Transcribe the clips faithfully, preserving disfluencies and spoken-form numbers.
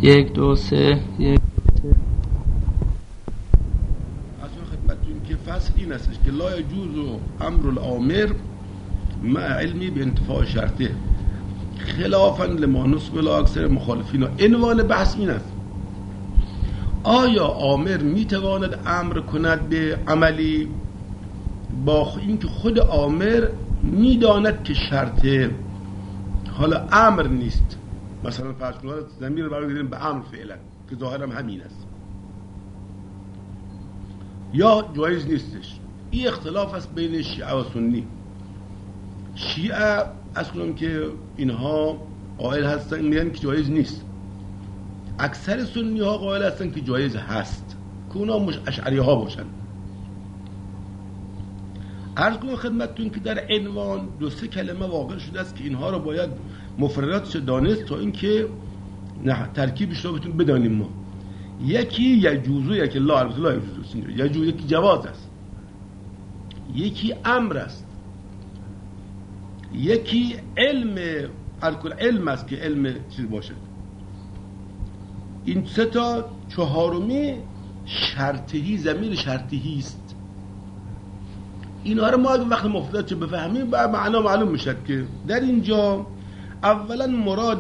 یک دو سه یک از اون خدمتتون که فصل این است که لا یجوز امر الامر مع علمی به انتفاع شرطه خلافا لما نسب الاکثر مخالفین. عنوان بحث این است: آیا آمر میتواند امر کند به عملی با اینکه خود آمر میداند که شرط حالا امر نیست؟ مثلا فرض کنید ضمیر رو برگردیم به امر فعلا که ظاهرا همین است، یا جایز نیستش. این اختلاف است بین شیعه و سنی. شیعه از کنم که اینها قائل هستن میگن که جایز نیست، اکثر سنی ها قائل هستن که جایز هست، که اونا مش اشعری ها باشن. عرض کنم خدمتتون که در عنوان دو سه کلمه واقع شده است که اینها رو باید مفرداتش دانست تا اینکه نه ترکیبش رو بتون بدانیم. ما یکی یجوزو، یکی لا، البته لا یجوزو، یجوزو یکی جواز است، یکی امر است، یکی علم، الکل علم است که علم چیز باشه. این سه تا. چهارمی شرطی، ضمیر شرطی است. اینها رو ما اگه وقت مفردات رو بفهمیم بعد معنا معلوم میشه که در اینجا اولا مراد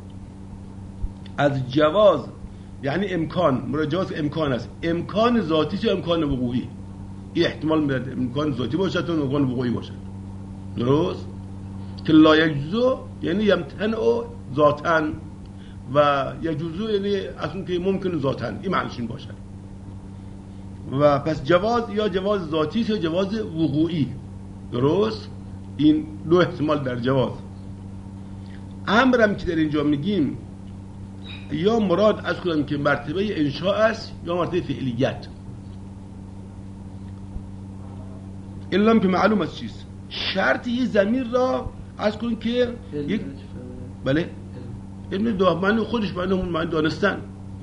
از جواز یعنی امکان، مراد جواز امکان است، امکان ذاتی و امکان وقوعی. این احتمال میاد امکان ذاتی باشد و امکان وقوعی باشد. درست؟ که لا یجوزو یعنی یمتنع ذاتاً و یجوزو یعنی اصلا که ممکن ذاتاً، این معنیش این باشد. و پس جواز یا جواز ذاتی یا جواز وقوعی. درست؟ این دو احتمال در جواز. امرم که در اینجا میگیم یا مراد از کنم که مرتبه انشاء است یا مرتبه فعلیت. این هم که معلوم است چیست. شرط یه ضمیر را از کنم که یک بله علم دو معنی خودش معنی همون معنی دانستن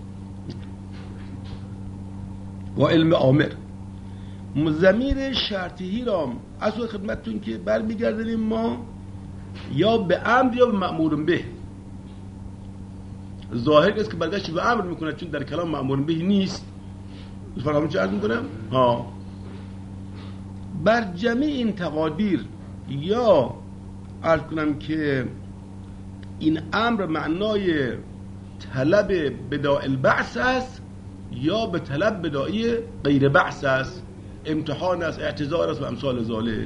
و علم آمر. ضمیر شرطی را از خدمتتون که برمیگردیم ما یا به امر یا به مأمور به. ظاهر است که برگشت به امر میکنه چون در کلام مأمور به نیست. فراموش چه عرض میکنم؟ ها بر جمعی این تقادیر یا عرض کنم که این امر معنای طلب بداء البعث است یا به طلب بدائی غیر بعث است، امتحان است، اعتذار است و امثال ذالک.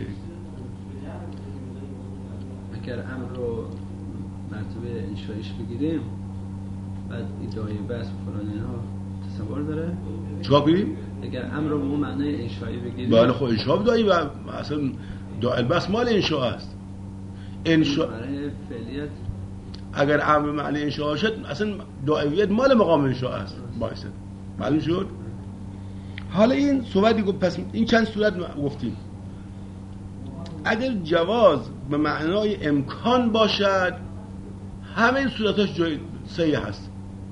اگر امر رو مرتبه انشایش بگیریم بعد ادعای بحث فلان اینها تصور داره چیکار کنیم؟ اگر امر رو به اون معنای انشایی بگیریم بله خب انشا بدایی و اصلا داء البعث مال انشا است. انشا برای فعلیت اگر امر معنی انشا شد اصلا دائمیت مال مقام انشا است. باشه معلوم شد. حالا این صحبتی گفت، پس این چند صورت گفتیم. اگر جواز به معنای امکان باشد همه این صورتاش جای صحیح هست،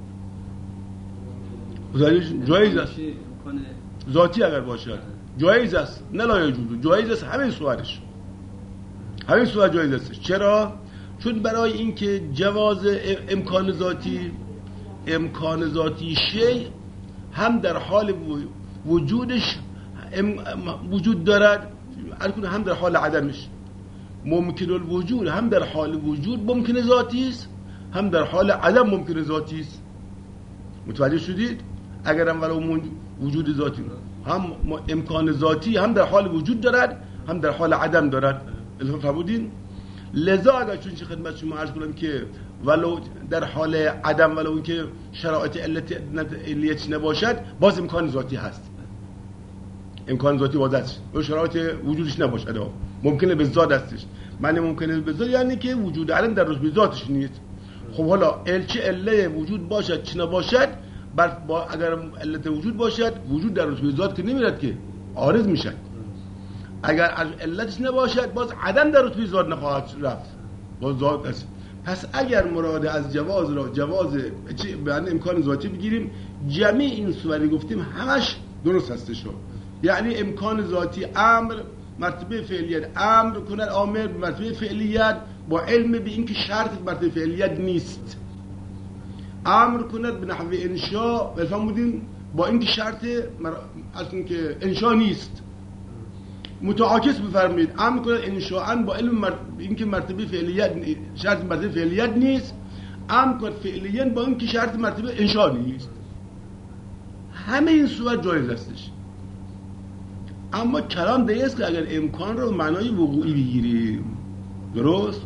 جایز است. ذاتی اگر باشد جایز است، نه لا یجوز، جایز است. همه صورتش همه صورت جایز است. چرا؟ چون برای اینکه جواز امکان ذاتی امکان ذاتی شی هم در حال وجودش وجود دارد، هم در حال عدمش. ممکن الوجود هم در حال وجود ممکن ذاتی است، هم در حال عدم ممکن ذاتی است. متوجه شدید؟ اگر هم ولو وجود ذاتی هم امکان ذاتی هم در حال وجود دارد هم در حال عدم دارد. الان فهمیدین؟ لذا اگر چون چه خدمت شما عرض کنم که ولو در حال عدم ولو اینکه شرایط علیت نباشد باز امکان ذاتی هست. امکان ذاتی باز است و شرایط وجودش نباشد، ممکنه به ذات هستش. معنی ممکنه به ذات یعنی که وجود علم در رتبه ذاتش نیست. خب حالا الچه عله وجود باشد چه نباشد، بر با اگر علت وجود باشد وجود در رتبه ذات که نمیرد که عارض میشه. اگر علتش نباشد باز عدم در رتبه ذات نخواهد رفت، باز ذات است. پس اگر مراد از جواز را جواز به معنی امکان ذاتی بگیریم، جمعی این صوری گفتیم همش درست هستش. یعنی امکان ذاتی امر مرتبه فعلیت امر کند آمر مرتبه فعلیت با علم به اینکه شرط مرتبه فعلیت نیست. امر کند به نحو انشا، بفهمودین با اینکه شرط مر... از اینکه انشا نیست متعاکس بفرمایید امر کند انشاء با علم مر... اینکه مرتبه فعلیت شرط مرتبه فعلیت نیست، امر کند فعلیت با اینکه شرط مرتبه انشا نیست. همه این صورت جایز هستش. اما کلام دیگه است که اگر امکان رو معنای وقوعی بگیریم، درست؟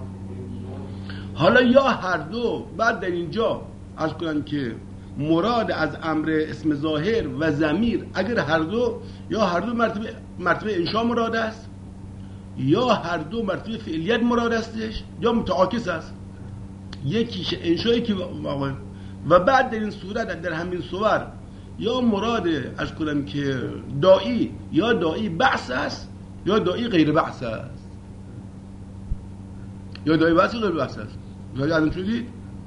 حالا یا هر دو، بعد در اینجا عرض کنم که مراد از امر اسم ظاهر و ضمیر اگر هر دو، یا هر دو مرتبه مرتبه انشا مراد است، یا هر دو مرتبه فعلیت مراد استش، یا متعاکس است، یکیش انشایی که و بعد در این صورت در همین صور یا مراد از کنم که دائی یا دائی بعث است یا دائی غیر بعث است، یا دائی بعث یا غیر بعث است. مثلا الان شدید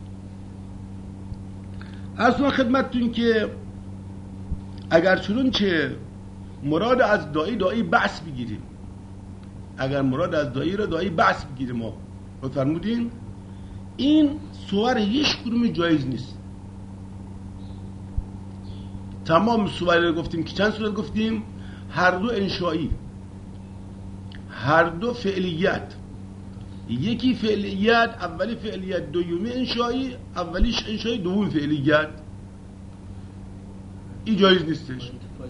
اصلا خدمتتون که اگر چون چه مراد از دائی دائی بعث بگیریم، اگر مراد از دائی را دائی بعث بگیریم ما فرمودین این صور هیچ کدوم جایز نیست. تمام صور رو گفتیم که چند صورت گفتیم؟ هر دو انشایی، هر دو فعلیت، یکی فعلیت اولی فعلیت، دومی انشایی اولیش انشایی دوم فعلیت، این جایز نیستش.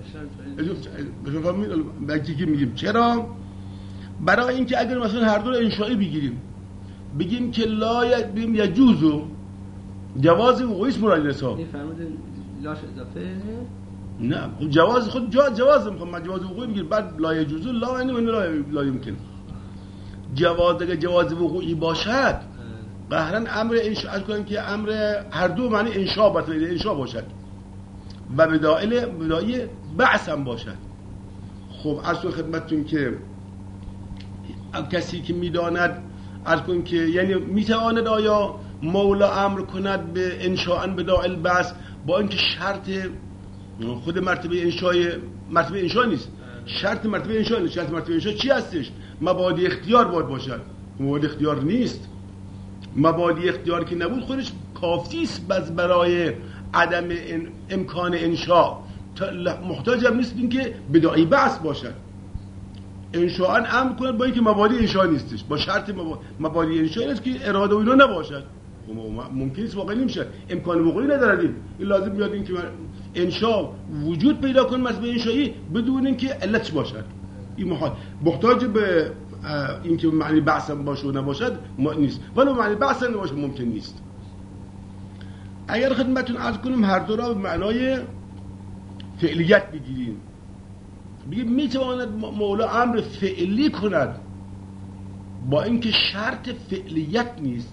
بگیم میگیم چرا؟ برای اینکه اگر مثلا هر دو انشایی بگیریم بگیم که لا بگیم یجوزو جواز وقوعی مراد نسا، این فرمودن لاش اضافه نه جواز خود جواز جواز میخوام من جواز وقوعی میگیرم، بعد لا یجوزو لا یعنی من لا لا یمکن. جواز اگر جواز وقوعی باشد قهرن امر انشاء از کنن که امر هر دو معنی انشاء باشه، انشاء باشد و بدائل بدایی بعث هم باشد. خب اصل خدمتتون که کسی که میداند از کن که یعنی میتواند آیا مولا امر کند به انشاء بدائل بعث با اینکه شرط خود مرتبه انشای مرتبه انشا نیست، شرط مرتبه انشا نیست. شرط مرتبه انشا چی هستش؟ مبادی اختیار باید باشد، مبادی اختیار نیست. مبادی اختیار که نبود خودش کافی است بس برای عدم امکان انشا، محتاج هم نیست اینکه بداعی بعث باشد. انشاء امر کند با اینکه مبادی انشا نیستش، با شرط مبادی انشا نیست که اراده و اینا نباشد. ممکن است واقعا نمیشه، امکان وقوعی نداریم. این لازم میاد این که انشا وجود پیدا کنه مثلا انشایی بدون اینکه علتش باشد. این محال محتاج به اینکه معنی بحث باشه و نباشد نیست، ولی معنی بحث نباشه ممکن نیست. اگر خدمتتون عرض کنیم هر دو را به معنای فعلیت بگیریم، بگیم میتواند مولا امر فعلی کند با اینکه شرط فعلیت نیست.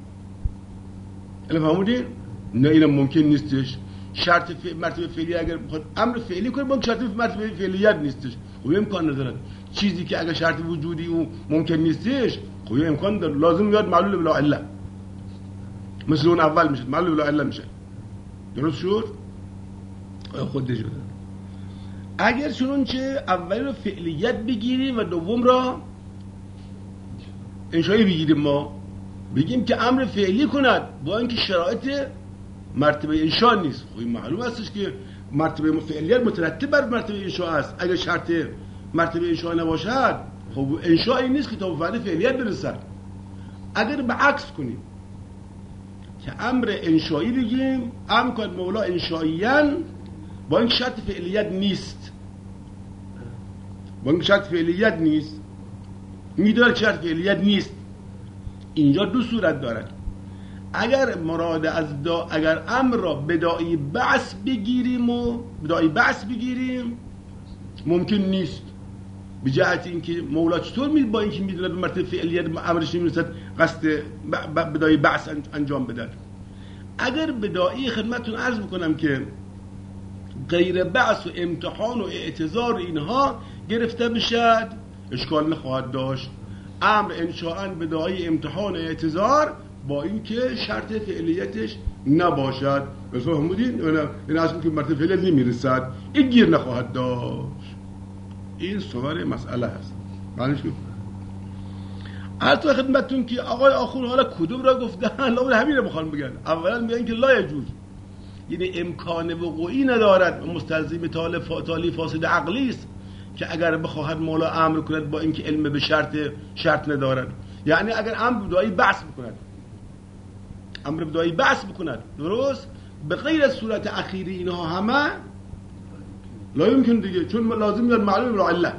الان فهمودین؟ نه اینم ممکن نیستش. شرط ف... مرتبه فعلی اگر بخواد امر فعلی کنه با شرط مرتبه فعلیت نیستش، خب امکان نداره. چیزی که اگر شرط وجودی او ممکن نیستش خب امکان داره، لازم میاد معلول بلا عله، مثل اون اول میشه معلول بلا عله میشه. درست شد؟ خودش شده. اگر چون چه اولی رو فعلیت بگیریم و دوم را انشایی بگیریم، ما بگیم که امر فعلی کند با اینکه شرایط مرتبه انشا نیست، خب این معلوم هستش که مرتبه فعلیت مترتب بر مرتبه انشا است. اگر شرط مرتبه انشا نباشد خب انشایی نیست که تا به فعلیت برسد. اگر به عکس کنیم که امر انشایی بگیم امر کند مولا انشاییان با اینکه شرط فعلیت نیست، با اینکه شرط فعلیت نیست، میداره شرط فعلیت نیست. اینجا دو صورت دارد. اگر مراد از دا اگر امر را بدائی بعث بگیریم و بدائی بعث بگیریم ممکن نیست، به جهت اینکه مولا چطور می با اینکه میدونه به مرتبه فعلیت امرش نمیرسد قصد بدائی بعث انجام بدن. اگر بدائی خدمتتون عرض بکنم که غیر بعث و امتحان و اعتذار اینها گرفته بشد اشکال نخواهد داشت. امر انشاء بدائی امتحان و اعتذار با اینکه شرط فعلیتش نباشد، بفهمودین؟ این اصلا که مرتبه فعلیت نمیرسد این گیر نخواهد داشت. این صور مسئله هست. هر تو خدمتتون که آقای آخون حالا کدوم را گفتن لابد همین رو بخوان بگن. اولا میگن که لا یجوز، یعنی امکان وقوعی ندارد، مستلزم تالی فاسد عقلی است که اگر بخواهد مولا امر کند با اینکه علم به شرط شرط ندارد. یعنی اگر امر بدایی بحث بکند، امر بدایی بحث بکند درست، به غیر از صورت اخیری اینها همه لا یمکن دیگه، چون لازم میاد معلوم را علت.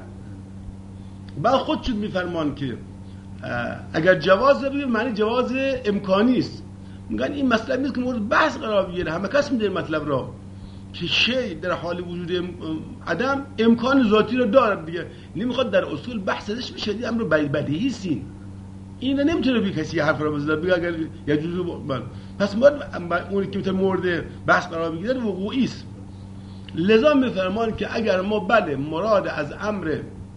بعد خودشون میفرمان که اگر جواز بگیر معنی جواز امکانی است. میگن این مطلب نیست که مورد بحث قرار بگیره، همه کس میدونه مطلب را که شی در حال وجود عدم امکان ذاتی رو دارد دیگه، نمیخواد در اصول بحث ازش بشه، دیگه امر بدیهی است. این نمیتونه بی کسی حرف را بزنه بگه اگر یه جزء بل. پس ما اون که مورد بحث قرار بگیره وقوعی است. لذا میفرمان که اگر ما بله مراد از امر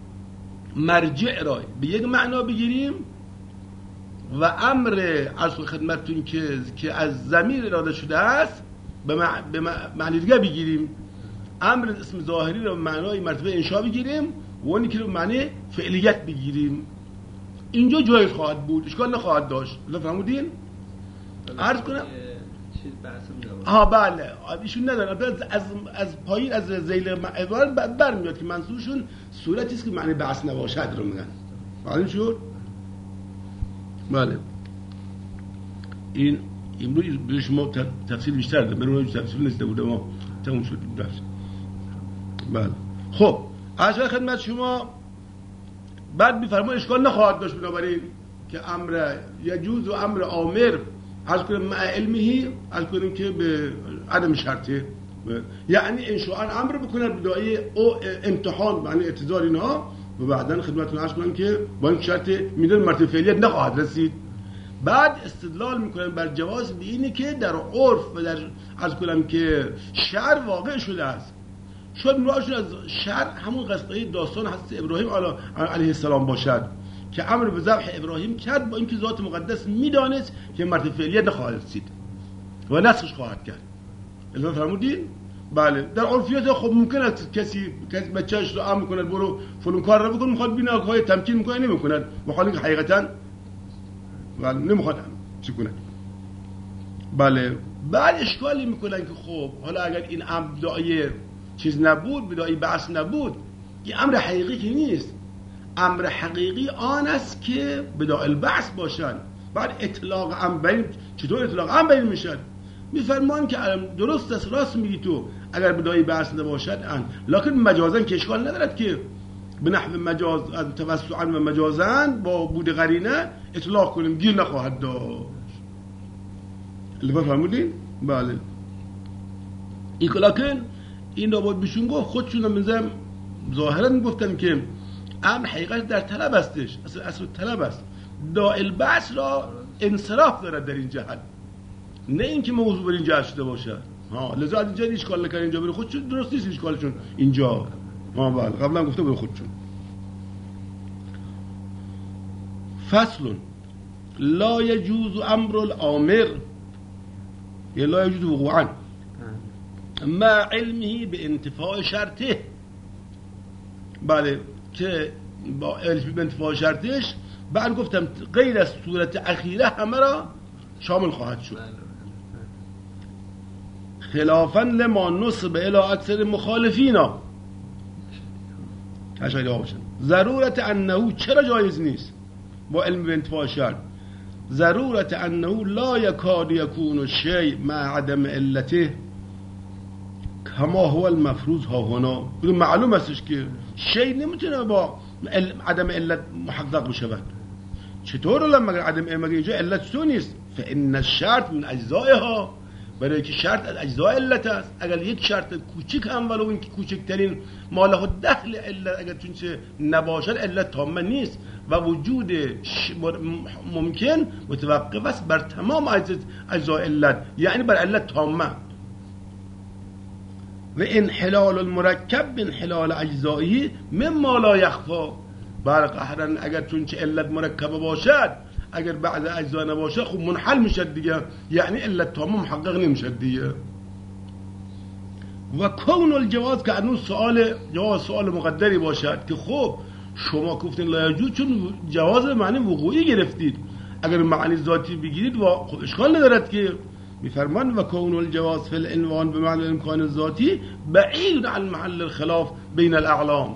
مرجع را به یک معنا بگیریم و امر از خدمتتون که که از ضمیر اراده شده است به معنی دیگه بگیریم، امر اسم ظاهری را به معنای مرتبه انشا بگیریم و اونی که رو معنی فعلیت بگیریم، اینجا جایز خواهد بود، اشکال نخواهد داشت. فهمیدین؟ عرض کنم ها بله ایشون ندارن از از از پایین از ذیل عبارت برمیاد که منظورشون صورتی است که معنی بحث نباشد رو میگن. معلوم شد؟ بله این امروز به شما تفصیل بیشتر ده، من اون تفصیل نشده بوده ما تموم شد درس. بله خب عرض خدمت شما بعد میفرمان اشکال نخواهد داشت بنابراین که امر یجوز و امر آمر از کنیم مع علمه از کنیم که به عدم شرطه، یعنی انشاء امر بکنن بدایی او امتحان معنی اعتذار اینها و بعدن خدمتتون عرض کنم که با این شرط میدون مرتبه فعلیت نخواهد رسید. بعد استدلال میکنن بر جواز به اینه که در عرف و در از کنم که شعر واقع شده است. شاید مرادشون از شعر همون قصه داستان حضرت ابراهیم علیه السلام باشد که امر به ذبح ابراهیم کرد با اینکه ذات مقدس میدانست که مرتبه فعلیت نخواهد رسید و نسخش خواهد کرد. الان فرمودین؟ بله در عرفیات خب ممکن است کسی کسی بچه‌اش رو امر کنه برو فلان کار رو بکن، میخواد ببینه های تمکین میکنه نمیکنه، و حالا که حقیقتا بله نمیخواد چی کنه. بله بعد اشکالی میکنن که خب حالا اگر این امر بدایی چیز نبود، بدایی بحث نبود، این امر حقیقی که نیست. امر حقیقی آن است که بدای البعث باشد. بعد اطلاق امر بین چطور اطلاق امر بین میشد؟ میفرمان که درست است، راست میگی تو اگر بدای بحث نباشد ان، لکن مجازن که اشکال ندارد که به نحو مجاز توسعا و مجازن با بود قرینه اطلاق کنیم، گیر نخواهد داشت. اللي فهمودین؟ بله این که لکن این را باید بشون گفت، خودشون هم میزم ظاهرا میگفتن که امر حقیقت در طلب استش، اصل اصل طلب است، دائل بحث را انصراف دارد در این جهت، نه اینکه موضوع بر این جهت شده باشه. ها لذا اینجا اشکال نکرد، اینجا بر خودشون درست نیست اشکالشون اینجا. ها بله قبلا گفته بر خودشون. فصل لا يجوز امر الامر، یا لا يجوز وقوعا ما علمه به انتفاع شرطه. بله که با علم به انتفاع شرطش بعد گفتم غیر از صورت اخیره همه را شامل خواهد شد، خلافا لما نصب الى اکثر مخالفینا. اشاره ها باشن ضرورت انه چرا جایز نیست با علم به انتفاع شرط، ضرورت انه لا یکاد یکون شیء مع عدم علته کما هو المفروض ها هنا. معلوم استش که شیء نمیتونه با عدم علت محقق بشود. چطور لما عدم علت اینجا علت سو نیست؟ فان الشرط من اجزائها، برای که شرط از اجزاء علت است. اگر یک شرط کوچیک هم ولو این که کوچکترین ماله دخل علت اگر چونچه نباشد علت تامه نیست و وجود ممکن متوقف است بر تمام اجزاء علت، یعنی بر علت تامه. و انحلال المرکب انحلال اجزائه مما لا یخفا. بر قهرن اگر چونچه علت مرکبه باشد اگر بعض اجزا نباشه خب منحل میشد دیگه، یعنی علت تمام محقق نمیشد دیگه. و کون الجواز که انو سوال جواز سوال مقدری باشد که خب شما گفتین لا یجوز چون جواز به معنی وقوعی گرفتید. اگر معنی ذاتی بگیرید و اشکال ندارد که میفرمان و کون الجواز فی العنوان به معنی امکان ذاتی بعید عن محل الخلاف بین الاعلام.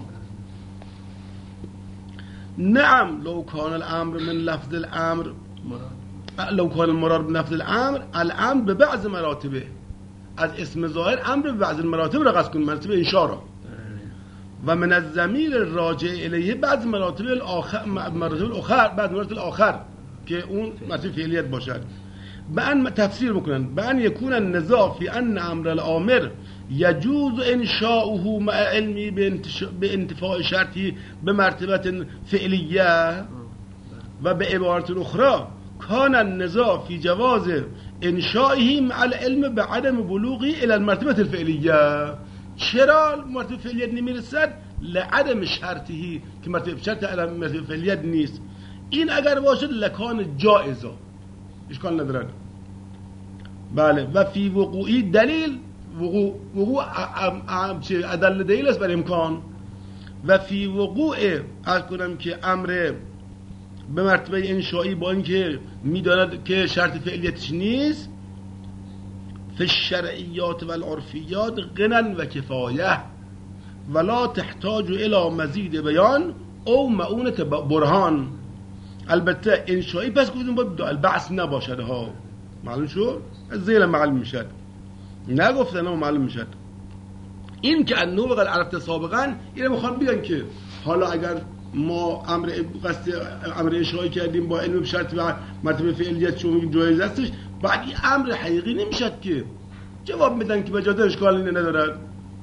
نعم لو كان الامر من لفظ الامر لو كان المراد من لفظ الامر الامر به بعض مراتبه، از اسم ظاهر امر به بعض مراتب را قصد کن، مرتبه انشاء را، و من الضمیر راجع الیه بعض مراتب الاخر مراتب الاخر بعض مراتب الاخر که اون مرتبه فعلیت باشد. بان تفسیر بکنن بان یکون النزاع فی ان امر الامر یجوز انشاؤه مع علمی به انتفاع شرطی به مرتبه فعلیه و به عبارت اخرى کان النزاع فی جواز انشائه مع العلم به عدم بلوغی الى المرتبه الفعلیه. چرا مرتبه فعلیت نمیرسد؟ لعدم شرطی که مرتبه شرط مرتبه فعلیت نیست. این اگر باشد لکان جائزه، اشکال ندارد. بله و فی وقوعی دلیل وقوع وقوع ادل دلیل است بر امکان و فی وقوع از کنم که امر به مرتبه انشایی با اینکه میداند که شرط فعلیتش نیست فی الشرعیات و العرفیات غنن و کفایه ولا تحتاج الى مزید بیان او معونت برهان. البته انشایی پس گفتیم باید البعث نباشد ها، معلوم شد؟ از زیل معلوم میشد، نگفتن اما معلوم میشد. این که انو وقت عرفت سابقا اینه میخوان بگن که حالا اگر ما امر قصد امر انشایی کردیم با علم شرط و مرتبه فعلیت چون میگیم جایز هستش، بعد این امر حقیقی نمیشد که جواب میدن که بجاده اشکالی ندارد.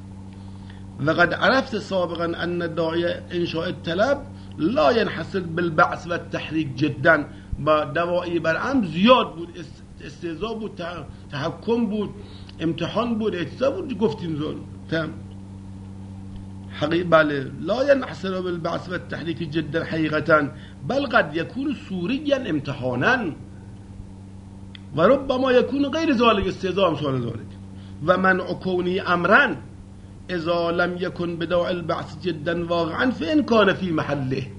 وقد عرفت سابقا ان داعی انشاء الطلب لا ينحصر بالبعث و التحریک جدا، با دواعی بر امر زیاد بود، استهزا بود، تحکم بود، امتحان بود، اعتراض بود، گفتیم زون تمام حقیقه. بله لا ينحصر بالبعث و التحریک جدا حقیقتا بل قد يكون سوريا امتحانا و ربما يكون غیر ذلك استهزاء امثال ذلك و منع كونی امرا اذا لم يكن بداعي البعث جدا واقعا فإن كان في محله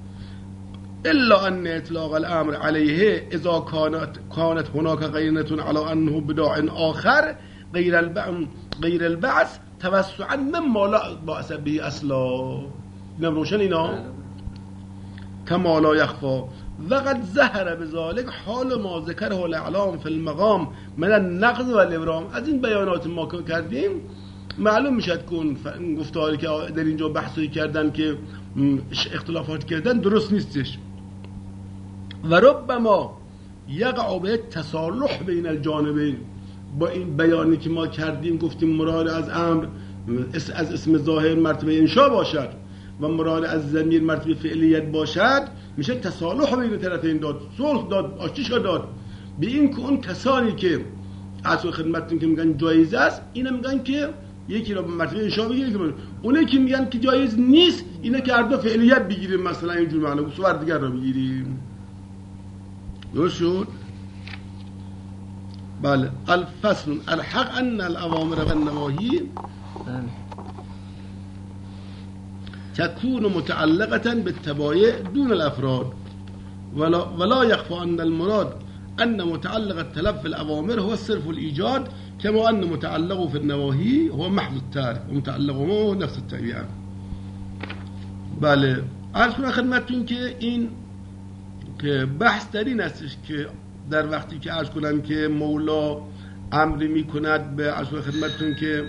الا ان اطلاق الامر عليه اذا كانت كانت هناك قرينة على انه بداع آخر غير البعث غير البعث توسعا مما لا بأس به اصلا. اینم روشن اینا كما لا يخفى وقد ظهر بذلك حال ما ذكره الاعلام في المقام من النقض والابرام. از این بیانات ما کردیم معلوم میشد کن گفتاری که در اینجا بحثی کردن که اختلافات کردن درست نیستش. و ربما یقع به تصالح بین الجانبین، با این بیانی که ما کردیم گفتیم مراد از امر از اسم ظاهر مرتبه انشا باشد و مراد از ضمیر مرتبه فعلیت باشد، میشه تصالح بین طرفین داد، صلح داد، آشتیش داد. به این که اون کسانی که اصل خدمتتون که میگن جایز است، اینا میگن که یکی را به مرتبه انشا بگیرید که اونه که میگن که جایز نیست اینه که هر دو فعلیت بگیریم، مثلا اینجور معنی صور دیگر را بگیریم. درست شد؟ بله. الفصل الحق ان الاوامر و النواهی تكون متعلقة بالتبايع دون الافراد ولا, ولا يخفى ان المراد ان متعلق التلف في الاوامر هو صرف الايجاد كما ان متعلقه في النواهي هو محض التارك ومتعلقه هو نفس التبعه. بله عرض کنم خدمتتون که این که بحث در این هستش که در وقتی که عرض کنم که مولا امر می کند به عرض کنم خدمتتون که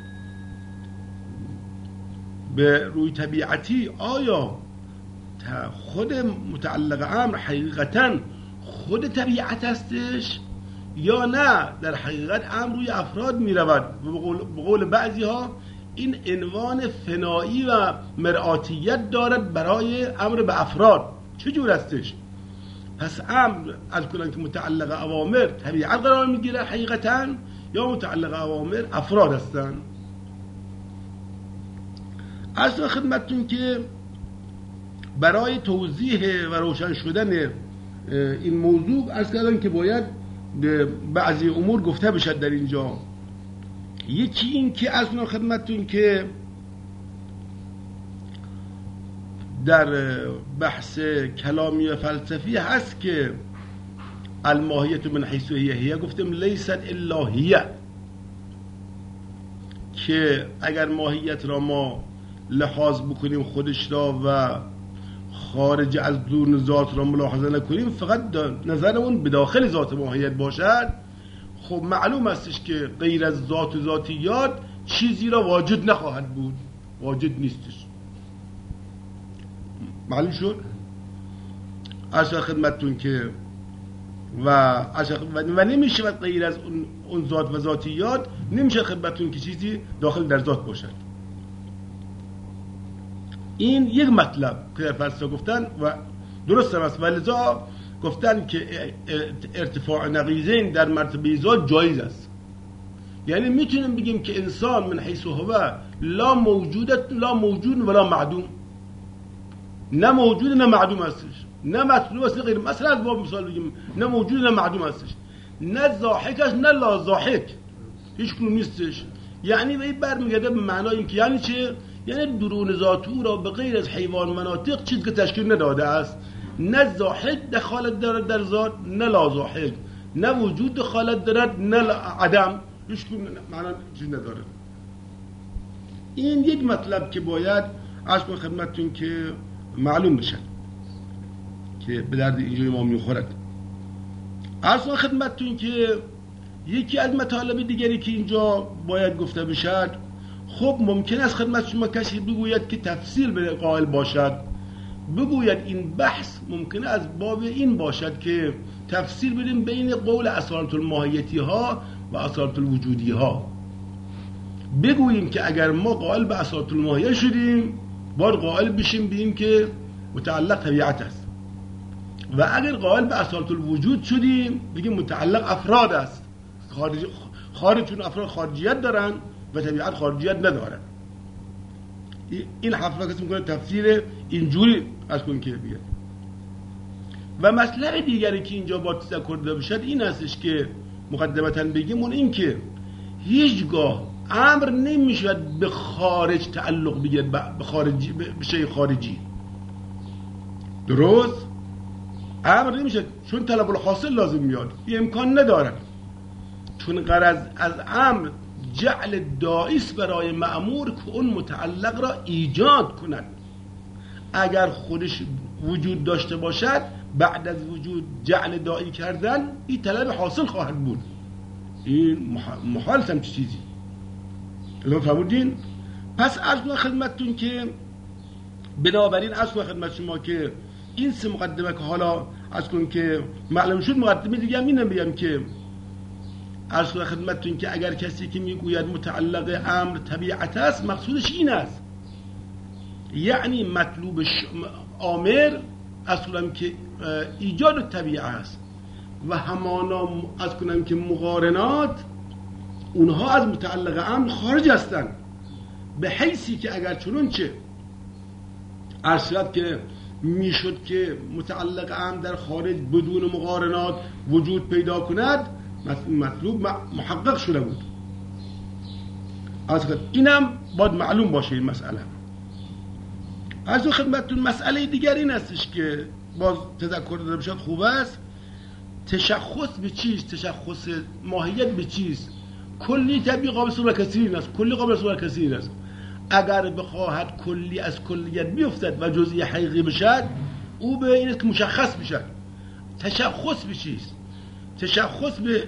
به روی طبیعتی آیا خود متعلق امر حقیقتا خود طبیعت هستش یا نه در حقیقت امر روی افراد می رود. به قول بعضی ها این عنوان فنایی و مرآتیت دارد برای امر به افراد. چجور هستش؟ پس امر از کنن که متعلق اوامر طبیعت قرار می گیره حقیقتا یا متعلق اوامر افراد هستن. اصلا خدمتتون که برای توضیح و روشن شدن این موضوع از کردن که باید بعضی امور گفته بشد در اینجا. یکی این که اصلا خدمتتون که در بحث کلامی و فلسفی هست که الماهیت من حیث هی هی گفتیم لیست الا هی، که اگر ماهیت را ما لحاظ بکنیم خودش را و خارج از دون ذات را ملاحظه نکنیم، فقط نظرمون به داخل ذات ماهیت باشد، خب معلوم استش که غیر از ذات و ذاتیات چیزی را واجد نخواهد بود، واجد نیستش. معلوم شد؟ عرض خدمتتون که و و نمیشه غیر از اون, اون ذات و ذاتیات نمیشه خدمتتون که چیزی داخل در ذات باشد. این یک مطلب که فلسفه گفتن و درست است، ولذا گفتن که ارتفاع نقیضین در مرتبه ذات جایز است. یعنی میتونیم بگیم که انسان من حیث هو لا موجودت لا موجود ولا معدوم، نه موجود نه معدوم هستش، نه مطلوب است نه غیر. مثلا از باب مثال بگیم نه موجود نه معدوم هستش، نه ضاحک است نه لا ضاحک، هیچ کدوم نیستش. یعنی به این برمیگرده به معنای اینکه یعنی چه؟ یعنی درون ذات او را به غیر از حیوان مناطق چیز که تشکیل نداده است، نه ضاحک دخالت دارد در ذات نه لا ضاحک، نه وجود دخالت دارد نه عدم، هیچ کدوم معنا چیز نداره. این یک مطلب که باید عرض کنم خدمتتون که معلوم بشه که به درد اینجای ما میخورد. عرض کنم خدمتتون که یکی از مطالب دیگری که اینجا باید گفته بشد، خب ممکن است خدمت شما کسی بگوید که تفصیل به قائل باشد، بگوید این بحث ممکنه از باب این باشد که تفصیل بدیم بین قول اصالت الماهیتی ها و اصالت الوجودی ها. بگوییم که اگر ما قائل به اصالت الماهیه شدیم باید قائل بشیم بیم که متعلق طبیعت است، و اگر قائل به اصالت الوجود شدیم بگیم متعلق افراد است، خارج خارجون افراد خارجیت دارن و طبیعت خارجیت ندارن. این حرفا کسی میکنه تفسیر اینجوری از کن که بیاد. و مطلب دیگری که اینجا با تذکر داده بشد این هستش که مقدمتاً بگیم اون این که هیچگاه امر نمیشود به خارج تعلق بگیرد، به خارجی، به شیء خارجی. درست؟ امر نمیشه، چون طلب الحاصل لازم میاد، این امکان ندارد، چون غرض از امر جعل داعیس برای مأمور که اون متعلق را ایجاد کند. اگر خودش وجود داشته باشد بعد از وجود جعل داعی کردن این طلب حاصل خواهد بود، این محال هم چیزی الان فرمودین. پس عرض کنم خدمتتون که بنابراین عرض کنم خدمت شما که این سه مقدمه که حالا عرض کنم که معلوم شد، مقدمه دیگه هم اینم بگم که عرض کنم خدمتتون که اگر کسی که میگوید متعلق امر طبیعت است، مقصودش این است یعنی مطلوب آمر اصلا که ایجاد طبیعه است و همانا از کنم که مقارنات اونها از متعلق امر خارج هستند، به حیثی که اگر چنون چه ارشد که میشد که متعلق امر در خارج بدون مقارنات وجود پیدا کند، مطلوب محقق شده بود. از اینم باید معلوم باشه این مسئله. از خدمتتون مسئله دیگر این هستش که باز تذکر داده بشد خوب است. تشخص به چیز، تشخص ماهیت به چیز، کلی طبیعی قابل صورت کثیر است، کلی قابل صورت کثیر است. اگر بخواهد کلی از کلیت بیفتد و جزئی حقیقی بشد، او به این است که مشخص بشد. تشخص به چیز، تشخص به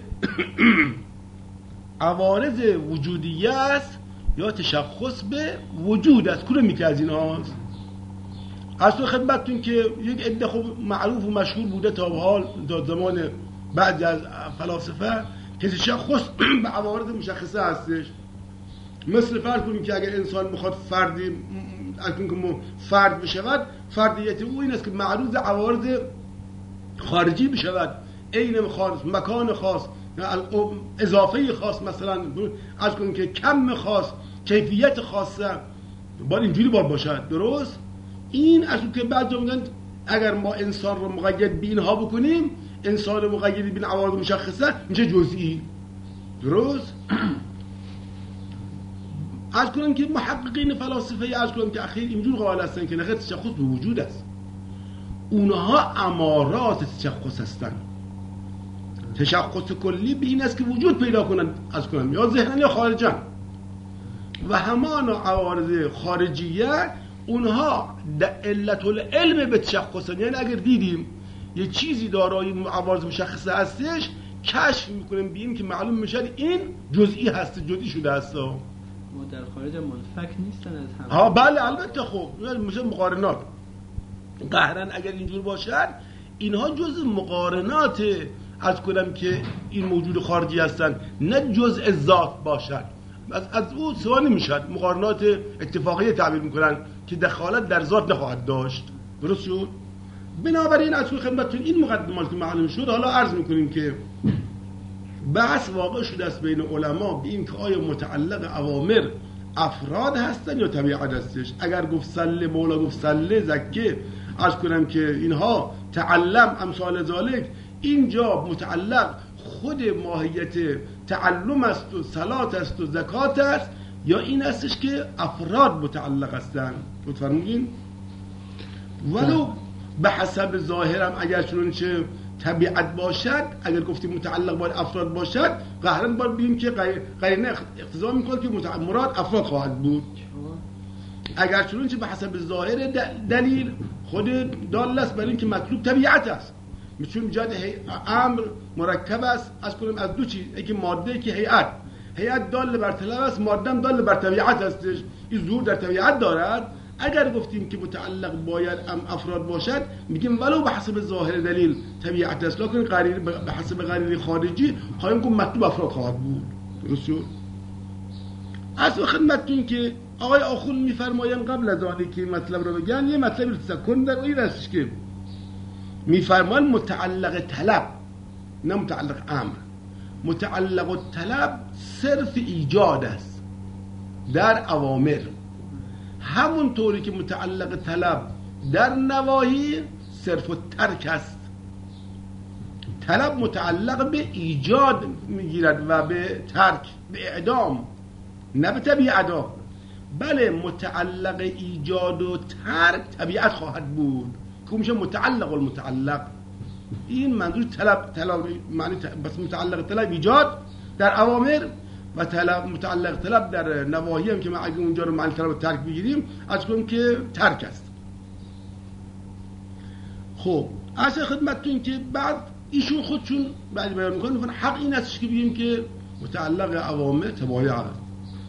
عوارض وجودیه است یا تشخص به وجود است؟ کدوم یکی از این هاست؟ اصلا خدمتتون که یک عده خوب معروف و مشهور بوده تا به حال، تا زمان بعضی از فلاسفه، که تشخص به عوارض مشخصه هستش. مثل فرض کنیم که اگر انسان بخواد فردی اکنون فرد بشود، فردیت او این است که معروض عوارض خارجی بشود، عین خاص، مکان خاص، اضافه خاص، مثلا از کنیم که کم خاص، کیفیت خاصه، باید اینجوری باید باشد. درست؟ این از اون که بعد میگن اگر ما انسان رو مقید به اینها بکنیم، انسان مقید به عوارض مشخصه میشه جزئی. درست؟ عرض کنم که محققین فلاسفه عرض کنم که اخیر اینجور قائل هستن که نخیر تشخص به وجود است، اونها امارات تشخص هستن. تشخص کلی به این است که وجود پیدا کنن عرض کنم یا ذهنن یا خارجن، و همان عوارض خارجیه اونها علت العلم به تشخصن. یعنی اگر دیدیم یه چیزی دارای عوارض مشخصه هستش، کشف میکنیم ببینیم که معلوم میشه این جزئی هست، جزئی شده است. ما در خارج منفک نیستن از هم. ها بله البته، خب میشه مقارنات. قهرن اگر اینجور باشد اینها جز مقارنات از کنم که این موجود خارجی هستن، نه جزء ذات باشد. از از او سوا نمیشد. مقارنات اتفاقی تعبیر میکنن که دخالت در ذات نخواهد داشت. درست شد؟ بنابراین از خدمتتون این مقدمات که معلوم شد، حالا عرض میکنیم که بحث واقع شده است بین علما به این که آیا متعلق اوامر افراد هستن یا طبیعت هستش. اگر گفت سله، مولا گفت سله، زکه، عرض کنم که اینها تعلم امثال ذالک، اینجا متعلق خود ماهیت تعلم است و صلات است و زکات است، یا این استش که افراد متعلق هستن. متفرمونین؟ ولو به حسب ظاهرم اگر چنانچه طبیعت باشد، اگر گفتیم متعلق باید افراد باشد، قهرن باید بگیم که قرینه اقتضا میکنه که مراد افراد خواهد بود. اگر چنانچه به حسب ظاهر دلیل خود دال است برای اینکه مطلوب طبیعت است. چون جهت امر مرکب است از کنیم از دو چیز، یکی ماده که هیئت. هیئت دال بر طلب است، ماده دال بر طبیعت هستش. این ظهور در طبیعت دارد. اگر گفتیم که متعلق باید ام افراد باشد، میگیم ولو به حسب ظاهر دلیل طبیعت است، لکن قرینه به حسب قرینه خارجی خواهیم که مطلوب افراد خواهد بود. درست شد؟ اصلا خدمتتون که آقای آخوند میفرمایند قبل از آنی که مطلب رو بگن یه مطلب رو تذکر در این است که میفرمان متعلق طلب نه متعلق امر. متعلق طلب صرف ایجاد است در اوامر، همون طوری که متعلق طلب در نواهی صرف ترک است. طلب متعلق به ایجاد میگیرد و به ترک، به اعدام، نه به طبیعت. بله متعلق ایجاد و ترک طبیعت خواهد بود که میشه متعلق المتعلق. این منظور طلب طلب معنی بس متعلق طلب ایجاد در اوامر و طلب متعلق طلب در نواهی هم که ما اگه اونجا رو معنی طلب ترک بگیریم از کنیم که ترک است. خب اصلا خدمتتون که بعد ایشون خودشون بعد بیان میکنن حق این است که بگیم که متعلق اوامر تبایع است،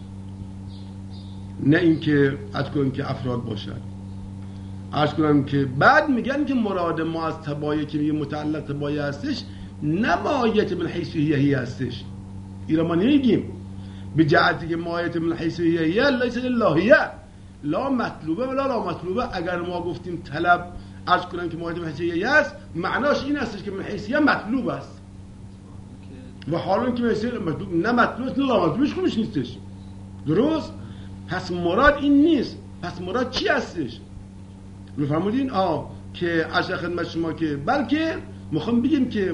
نه اینکه از کنیم که افراد باشد. عرض کنم که بعد میگن که مراد ما از تبایع که میگه متعلق تبایع هستش نمایت من حیث هی هستش. این را ما نمیگیم به جهتی که مایت من حیث هی لیس للهیه لا مطلوبه ولا لا مطلوبه. اگر ما گفتیم طلب عرض کنم که مایت من حیث هی است، معناش این هستش که من حیث مطلوب است و حالا که مطلوب نه مطلوب نه لا مطلوبش کنش نیستش. درست؟ پس مراد این نیست. پس مراد چی هستش؟ میفهمودین؟ آه که عرض خدمت شما که بلکه میخوام بگیم که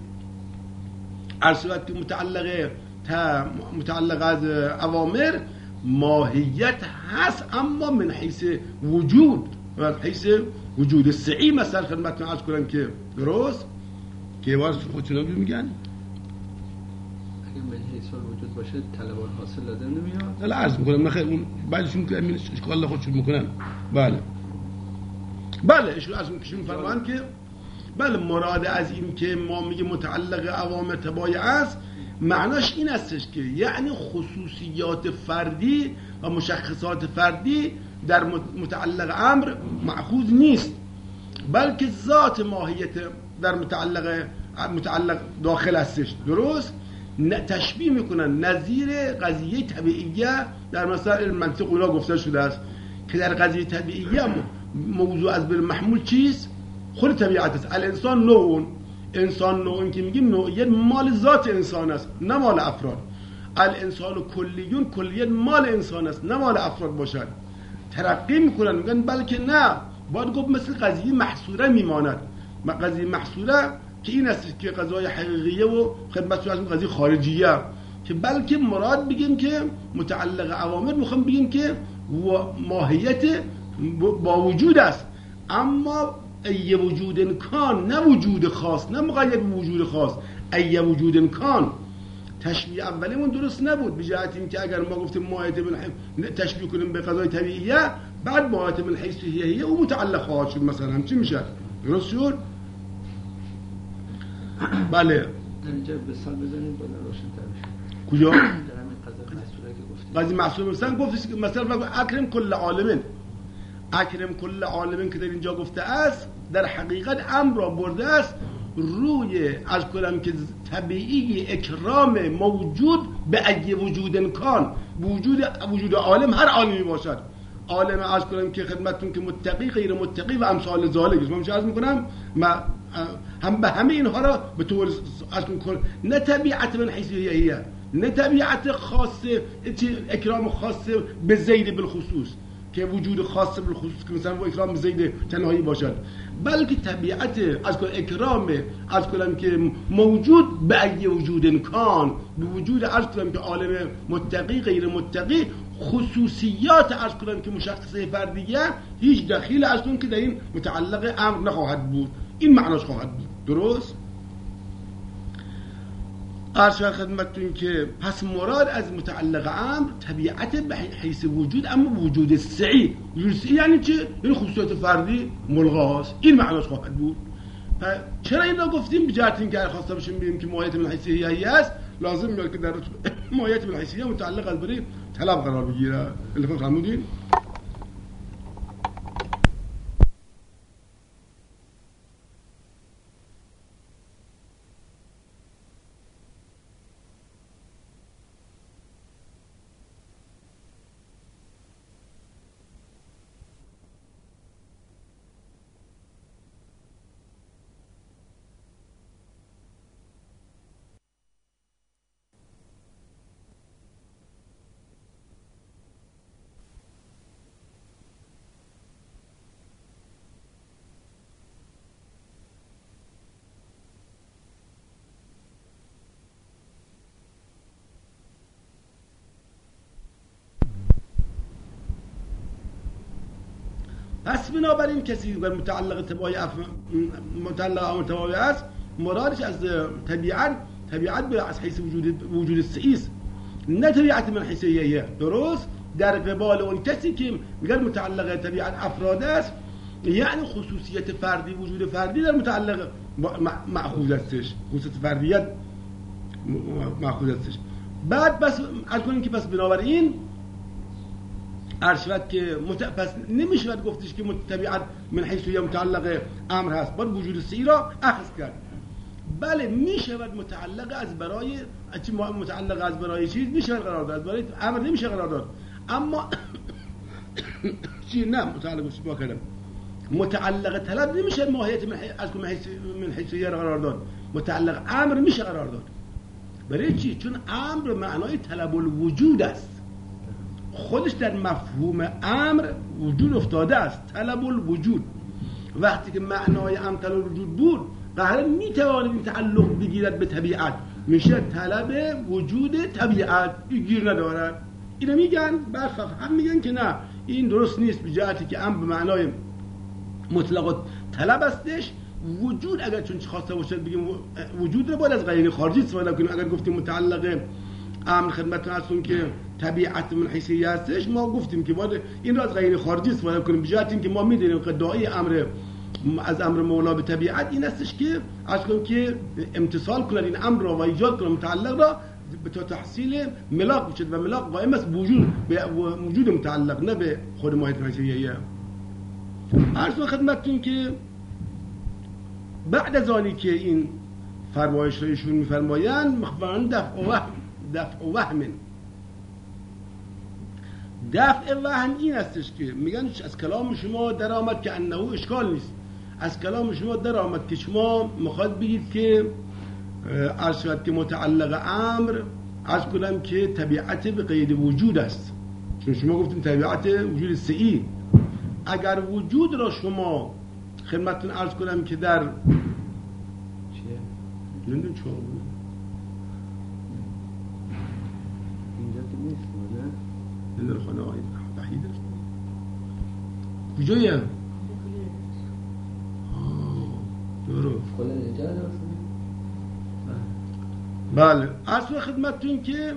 عرض که متعلق تا متعلق از اوامر ماهیت هست، اما من حیث وجود و حیث وجود سعی مثلا خدمتتون عرض کنم که درست که واسه خودتون میگن اگه من حیث وجود باشه طلبان حاصل لازم نمیاد. حالا عرض میکنم نخیر اون بعدشون که امین اشکال خودشون میکنن. بله بله ایشون از اون کشون میفرمان که بله مراد از این که ما میگه متعلق اوامر تبایع است، معناش این استش که یعنی خصوصیات فردی و مشخصات فردی در متعلق امر مأخوذ نیست، بلکه ذات ماهیت در متعلق متعلق داخل استش. درست؟ تشبیه میکنن نظیر قضیه طبیعیه در مسائل منطق اونا گفته شده است که در قضیه طبیعیه موضوع از بالمحمول چیست؟ خود طبیعت است. الانسان نوعون، انسان نوعون که میگیم نوعیت مال ذات انسان است نه مال افراد. الانسان کلیون کلیت مال انسان است نه مال افراد باشد. ترقی میکنن میگن بلکه نه، باید گفت مثل قضیه محصوره میماند. قضیه محصوره که این است که قضای حقیقیه و خدمت از قضیه خارجیه که بلکه مراد بگیم که متعلق اوامر میخوام بگیم که ماهیت با وجود است، اما ای وجود امکان، نه وجود خاص، نه مقید به وجود خاص، ای وجود امکان. تشبیه اولیمون درست نبود، به جهت اینکه اگر ما گفتیم ماهیت من تشبیه کنیم به قضای طبیعیه، بعد ماهیت من حیث هیه او متعلق خواهد شد، مثلا چی میشه؟ درست شد؟ بله. اینجا مثال بزنید بالا روشن‌تر بشه. کجا؟ در همین قضیه محصوله که گفتید. قضیه محصول مثلا گفتش که مثلا اکرم کل عالمین، اکرم کل عالمین که در اینجا گفته است، در حقیقت امر را برده است روی از کلم که طبیعی اکرام موجود به ای وجود امکان، وجود وجود عالم، هر عالمی باشد، عالم از کلم که خدمتتون که متقی غیر متقی و امثال ذالک، من چه عرض میکنم، ما هم به همه اینها را به طور از کن، نه طبیعت من حیث هیه، نه طبیعت خاصه اکرام خاصه به زید بالخصوص که وجود خاص بالخصوص که مثلا و اکرام زید تنهایی باشد، بلکه طبیعت از کل اکرام از کلم که موجود به ای وجود امکان، به وجود از کلم که عالم متقی غیر متقی، خصوصیات از کلم که مشخصه فردیه هیچ دخیل از کلم که در این متعلق امر نخواهد بود، این معناش خواهد بود. درست؟ عرض شد خدمتتون که پس مراد از متعلق امر طبیعت به حیث وجود، اما وجود سعی. وجود سعی یعنی چه؟ این خصوصیات فردی ملغاست، این معناش خواهد بود. چرا این را گفتیم؟ به جهت اینکه خواسته باشیم بگیم که ماهیت من حیث هیه است، لازم میاد که در ماهیت من حیث هیه متعلق از برای طلب قرار بگیره. الفا فرمودین؟ پس بنابراین کسی که متعلق تبعی متعلق امر تبعی است، مرادش از طبیعت طبیعت به از حیث وجود وجود سعیست، نه طبیعت من حیث هیه. درست؟ در قبال اون کسی که میگه متعلق طبیعت افراد است، یعنی خصوصیت فردی، وجود فردی در متعلق مأخوذ استش، خصوصیت فردیت مأخوذ استش. بعد بس از کنیم که پس بنابراین ارشد که مت... پس نمیشه گفتش که طبیعت من حیث یا متعلق امر هست، باید وجود سعی را اخذ کرد. بله میشه متعلق از برای چی متعلق از برای چیز میشه قرار داد، برای امر نمیشه قرار داد، اما چی نه متعلق با کلام متعلق طلب نمیشه ماهیت من از من حیث من حیث یا قرار داد، متعلق امر میشه قرار داد. برای چی؟ چون امر معنای طلب الوجود است، خودش در مفهوم امر وجود افتاده است، طلب الوجود. وقتی که معنای امر طلب الوجود بود، قهر میتوانید این تعلق بگیرد به طبیعت، میشه طلب وجود طبیعت، این گیر ندارد. اینو میگن برخلاف هم میگن که نه این درست نیست، به جهتی که امر به معنای مطلق طلب استش، وجود اگر چون خواسته باشد بگیم وجود رو باید از قرینه خارجی استفاده کنیم. اگر گفتیم متعلق امر خدمتتون هستون که طبیعت من حیثیه هستش، ما گفتیم که باید این را از غیر خارجی استفاده کنیم، به جهت اینکه ما میدونیم که داعی امر از امر مولا به طبیعت این هستش که از کنیم که امتصال کنند این امر را و ایجاد کنند متعلق را به تا تحصیل ملاک بشد، و ملاک قائم است وجود به وجود متعلق، نه به خود ماهیت حیثیه. عرض خدمتتون که بعد از آنی که این فرمایش را ایشون میفرمایند، مخبران دفع وهم دفع وهم دفع وهم این هستش که میگن از کلام شما در آمد که انه اشکال نیست، از کلام شما در آمد که شما میخواد بگید که عرض شد که متعلق امر از کلام که طبیعت به قید وجود است، چون شما گفتیم طبیعت وجود سعی. اگر وجود را شما خدمتتون عرض کنم که در چیه؟ نمیدونم چه بود نیست نه؟ در خانه آقای وحید است. کجایه؟ درست. خود اینجا درست. بله اصل خدمتتون که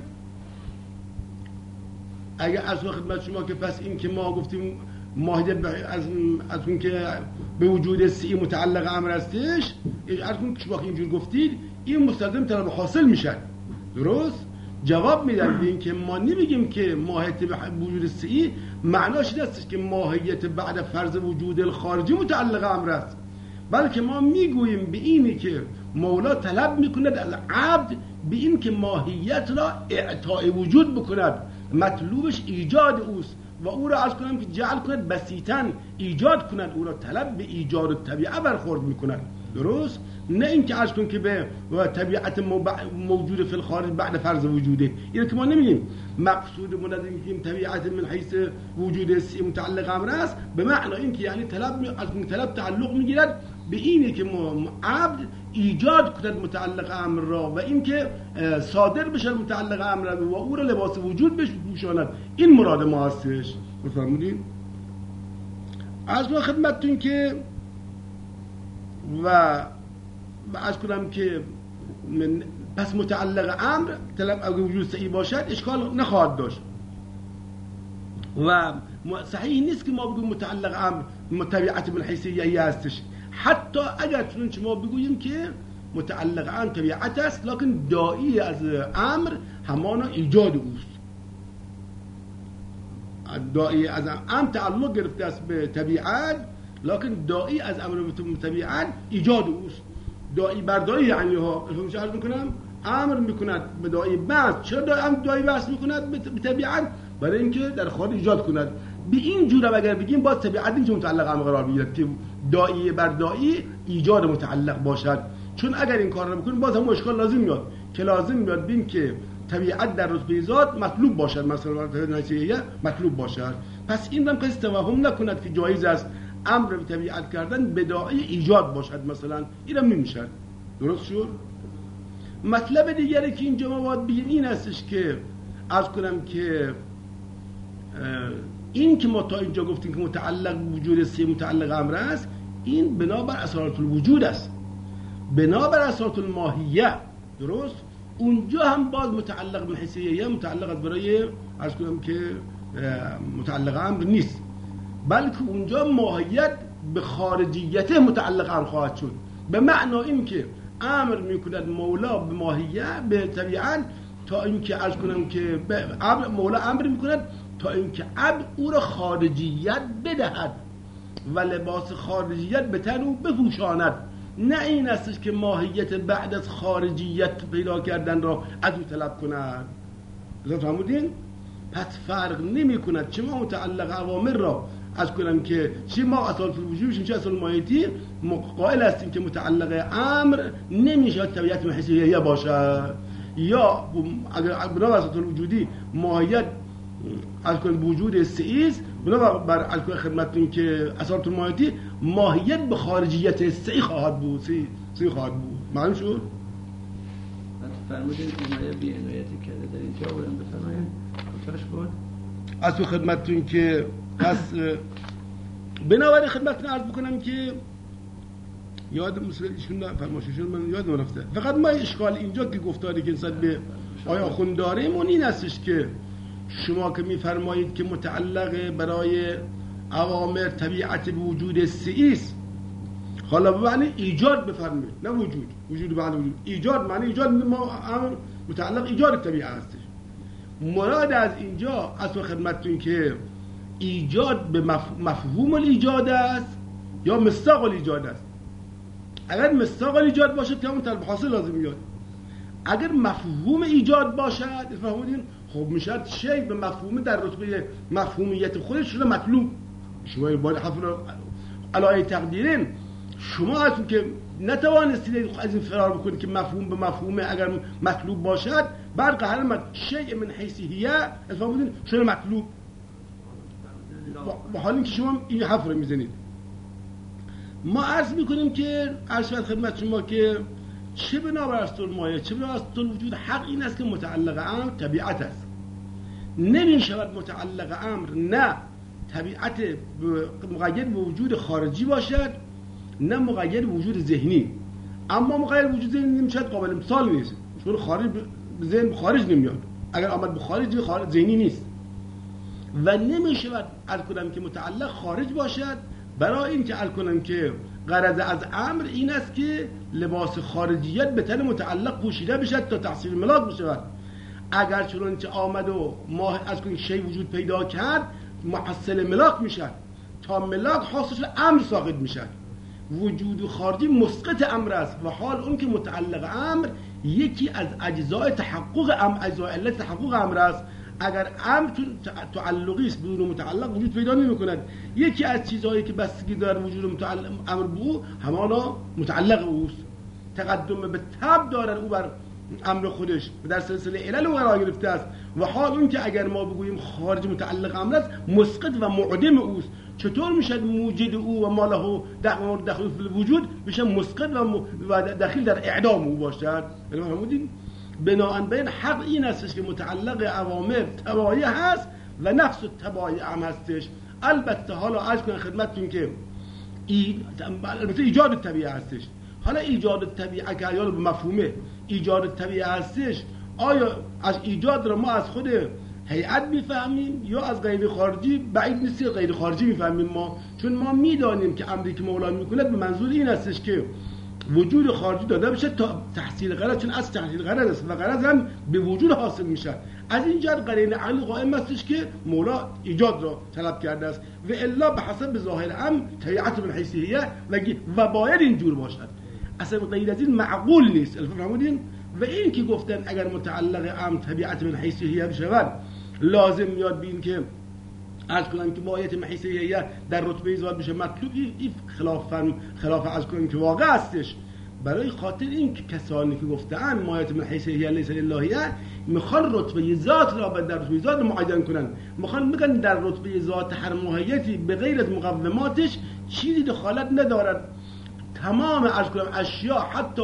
اگه اصل خدمت شما که پس این که ما گفتیم ماهیت از از اون که به وجود سی متعلق امر هستش، از اون که شما که اینجور گفتید این مستلزم طلب حاصل میشن. درست؟ جواب میدن به این که ما نمیگیم که ماهیت به وجود سی معناش این است که ماهیت بعد فرض وجود الخارجی متعلق امر است، بلکه ما میگوییم به اینی که مولا طلب میکند از عبد به این که ماهیت را اعطای وجود بکند، مطلوبش ایجاد اوست و او را عرض کنم که جعل کند بسیطن، ایجاد کند او را، طلب به ایجاد طبیعه برخورد میکند. درست؟ نه این که عرض کنم که به طبیعت موجود فی الخارج بعد فرض وجوده. این که ما نمیگیم مقصود من از این طبیعت من حیث وجود سی متعلق امر است، به معنی این که یعنی طلب از طلب تعلق میگیرد به اینه که عبد ایجاد کند متعلق امر را و این که صادر بشه متعلق امر را و او را لباس وجود بهش بپوشاند. این مراد ما هستش. بفرمودین؟ از ما خدمتتون که و و از کنم که من پس متعلق امر طلب اگه وجود صحیح باشد اشکال نخواهد داشت و صحیح نیست که ما بگویم متعلق امر طبیعت من حیثیه هستش، حتی اگر چنانچه ما بگوییم که متعلق امر طبیعت است لکن داعی از امر همانا ایجاد اوست. داعی از امر تعلق گرفته است به طبیعت لکن داعی از امر به طبیعت ایجاد اوست. داعی بر داعی یعنی ها فهمش عرض میکنم امر میکند به داعی بحث. چرا داعی داعی بحث میکند به طبیعت؟ برای اینکه در خارج ایجاد کند. به این جور اگر بگیم باز طبیعت اینجا متعلق امر قرار بگیرد که داعی بر داعی ایجاد متعلق باشد، چون اگر این کار رو بکنیم باز هم اشکال لازم میاد که لازم میاد ببین که طبیعت در رتبه ذات مطلوب باشد، مثلا نتیجه مطلوب باشد. پس این هم کسی توهم نکند که جایز است امر به طبیعت کردن به داعی ایجاد باشد، مثلا اینم نمیشه. درست شد؟ مطلب دیگری که اینجا ما باید بگیم این هستش که عرض کنم که این که ما تا اینجا گفتیم که متعلق وجود سی متعلق امر است، این بنابر اسارات الوجود است، بنابر اسارات الماهیه. درست؟ اونجا هم باز متعلق به حیثیه متعلق است برای عرض کنم که متعلق امر نیست، بلکه اونجا ماهیت به خارجیت متعلق امر خواهد شد، به معنی این که امر میکند مولا به ماهیت به طبیعت تا اینکه عرض کنم که مولا امر میکند تا اینکه عبد او را خارجیت بدهد و لباس خارجیت به تن او بپوشاند. نه این استش که ماهیت بعد از خارجیت پیدا کردن را از او طلب کند. بذار فهمودین؟ پس فرق نمی کند چه ما متعلق اوامر را از کنم که چه ما اصال فی الوجود بشیم چه اصال ماهیتی قائل هستیم که متعلق امر نمیشه طبیعت حیثیه باشد، یا اگر بنا بر اصال وجودی ماهیت از کنم وجود سعیز بنا بر از کنم خدمتتون که اصال ماهیتی ماهیت به خارجیت سعی خواهد بود، سعی سعی خواهد بود. معلوم شد؟ فرمودین عنایه بی عنایتی کرده در اینجا بودم بفرمایید کوتاش بود. از تو خدمتتون که پس بنابراین خدمتتون عرض بکنم که یاد مثل ایشون فرمایششون من یادم رفته، فقط ما اشکال اینجا که گفتاری که نسبت به آیا خون داریم اون این هستش که شما که میفرمایید که متعلق برای اوامر طبیعت به وجود سعیست، حالا به معنی ایجاد بفرمایید نه وجود، وجود بعد وجود، ایجاد معنی ایجاد ما متعلق ایجاد طبیعه هستش. مراد از اینجا اصلا خدمتتون که ایجاد به مفهوم الایجاد است یا مصداق الایجاد است. اگر مصداق الایجاد باشد که همون طلب حاصل لازم میاد، اگر مفهوم ایجاد باشد فهمیدین خب میشه شی به مفهوم در رتبه مفهومیت خودش شده مطلوب. شما باید حفر علای تقدیرین شما هستون که نتوانستید از این فرار بکنید که مفهوم به مفهوم اگر مطلوب باشد بعد قهر شیء من حیثیه فهمیدین شده مطلوب، با حال اینکه شما این حفر میزنید. ما عرض میکنیم که عرض خدمت شما که چه بنابر اصل مایه چه بنابر اصل وجود حق این است که متعلق امر طبیعت است. نمی شود متعلق امر نه طبیعت مقید به وجود خارجی باشد نه مقید به وجود ذهنی. اما مقید به وجود ذهنی نمیشد قابل امتثال نیست، چون خارج به ذهن خارج نمیاد، اگر آمد به خارج خارج ذهنی نیست. و نمی شود عرض کنم که متعلق خارج باشد، برای این که عرض کنم که غرض از امر این است که لباس خارجیت به تن متعلق پوشیده بشد تا تحصیل ملاک بشود. اگر چنانچه آمد و ما از کنیم شی وجود پیدا کرد محصل ملاک میشد، تا ملاک حاصل امر ساقط میشد. وجود خارجی مسقط امر است و حال اون که متعلق امر یکی از اجزای تحقق امر، اجزای علت تحقق امر است. اگر امر تعلقی است بدون متعلق وجود پیدا نمی کند. یکی از چیزهایی که بستگی دارد وجود متعلق امر به او همانا متعلق اوست، تقدم به تبع دارد او بر امر خودش و در سلسله علل او قرار گرفته است. و حال اون که اگر ما بگوییم خارج متعلق امر است مسقط و معدم اوست. چطور میشد موجد او و ماله دخل دخل فی الوجود بشه مسقط و دخیل در اعدام او باشد؟ فهمیدین؟ بنابراین حق این است که متعلق اوامر تبعیه هست و نفس تبعیه هم هستش. البته حالا عرض کنم خدمتتون که ای... البته ایجاد طبیعه هستش. حالا ایجاد طبیعه که یا به مفهومه ایجاد طبیعه هستش، آیا از ایجاد را ما از خود هیئت میفهمیم یا از غیر خارجی؟ بعید نیست غیر خارجی میفهمیم ما، چون ما میدانیم که امری که مولا میکند به منظور این هستش که وجود خارجی داده بشه تا تحصیل غرض، چون از تحصیل غرض است و غرض هم به وجود حاصل میشه. از این جهت قرینه عقلی قائم استش که مولا ایجاد را طلب کرده است و الا به حسب ظاهر هم طبیعت من حیثیه و باید اینجور باشد، اصلا غیر از این معقول نیست. فهمیدین؟ و این که گفتن اگر متعلق امر طبیعت من حیثیه بشود لازم میاد بین که از کنم که ماهیت من حیثیه در رتبه ایجاد بشه مطلوبی این خلافا خلاف از کنم که واقع هستش. برای خاطر این که کسانی که گفتن ماهیت من حیثیه لیس للهیه میخوان رتبه ذات را در رتبه ذات معین کنن، میخوان بگن در رتبه ذات هر ماهیتی به غیر از مقوماتش چیزی دخالت ندارد. تمام از کنم اشیاء حتی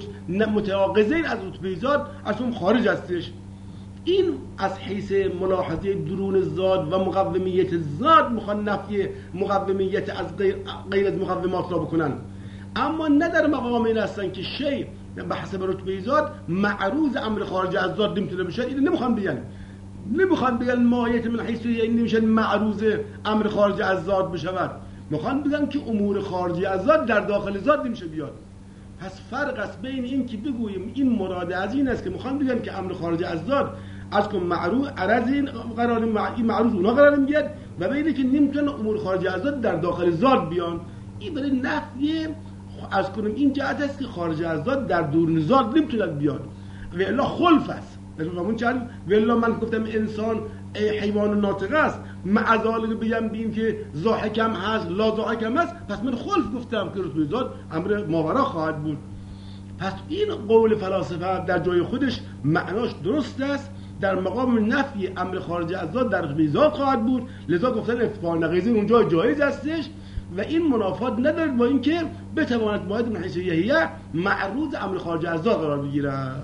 متناقضین از رتبه ذات اصلا خارج هستش. این از حیث ملاحظه درون ذات و مقومیت ذات میخوان نفی مقومیت از غیر, غیر از مقومات را بکنن، اما نه در مقام این هستن که شی به حسب رتبه ذات معروض امر خارج از ذات نمیتونه بشه. این نمیخوان بگن، نمیخوان بگن ماهیت من حیث این نمیشه معروض امر خارج از ذات بشود، میخوان بگن که امور خارجی از ذات در داخل ذات نمیشه بیاد. پس فرق است بین این که بگوییم این مراد از این است که میخوان بگن که امر خارج از ذات از کن معروض عرض این قرار این معروض اونا قرار میاد و بین که نمیتونه امور خارج از ذات در داخل ذات بیان. این برای نفی از کنیم این جهت است که خارج از ذات در درون ذات نمیتونه بیاد و الا خلف است. همون چند و الا من گفتم انسان حیوان ناطق است، معذالک بگم بیم که ضاحکم هست لا ضاحکم هست، پس من خلف گفتم که رتبه ذات امر ماورا خواهد بود. پس این قول فلاسفه در جای خودش معناش درست است، در مقام نفی امر خارج از ذات در رتبه ذات خواهد بود، لذا گفتن اتفاق نقیضین اونجا جایز هستش و این منافات ندارد با اینکه بتواند باید من حیثیه معروض امر خارج از ذات قرار بگیرد.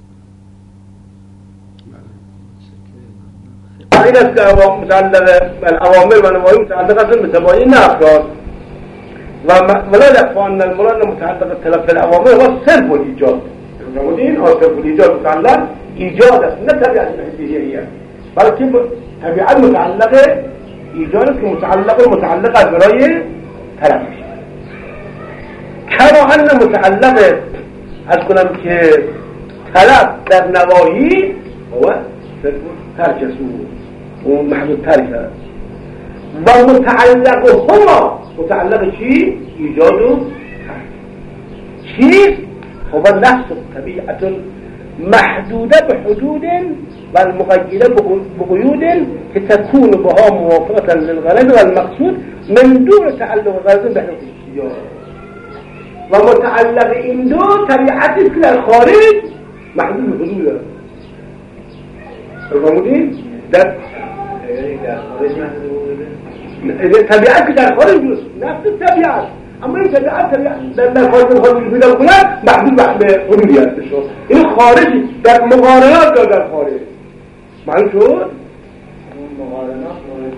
این است که متعلق بالأوامر و نواهی متعلق است به تبعیه افراد و ولا يخفى المراد متعلق تلف الأوامر هو صرف الإيجاد. فرمودین صرف الإيجاد متعلق ایجاد است نه طبیعت حیثیه، بلکه طبیعت متعلق ایجاد است که متعلق متعلق است برای طلب. کما ان متعلق از کنم که طلب در نواهی هو صرف ترک سو و محدود ترک است و متعلق هما متعلق چی؟ ایجاد و ترک. چیز هو نفس طبیعت محدوده بحدود و المقیده بقیود که تكون بها موافقة للغرض والمقصود من دون تعلق غرض بحث الاشتیاق. و متعلق این دو طبیعتی که در خارج محدود بحدود است. فرمودین؟ در در خارج محدود طبیعت که در خارج است نفس طبیعت، اما این طبیعت در در خارج خارج پیدا کنه محدود به حدودی هستش. این خارجی در مقارنات در خارج معلوم شد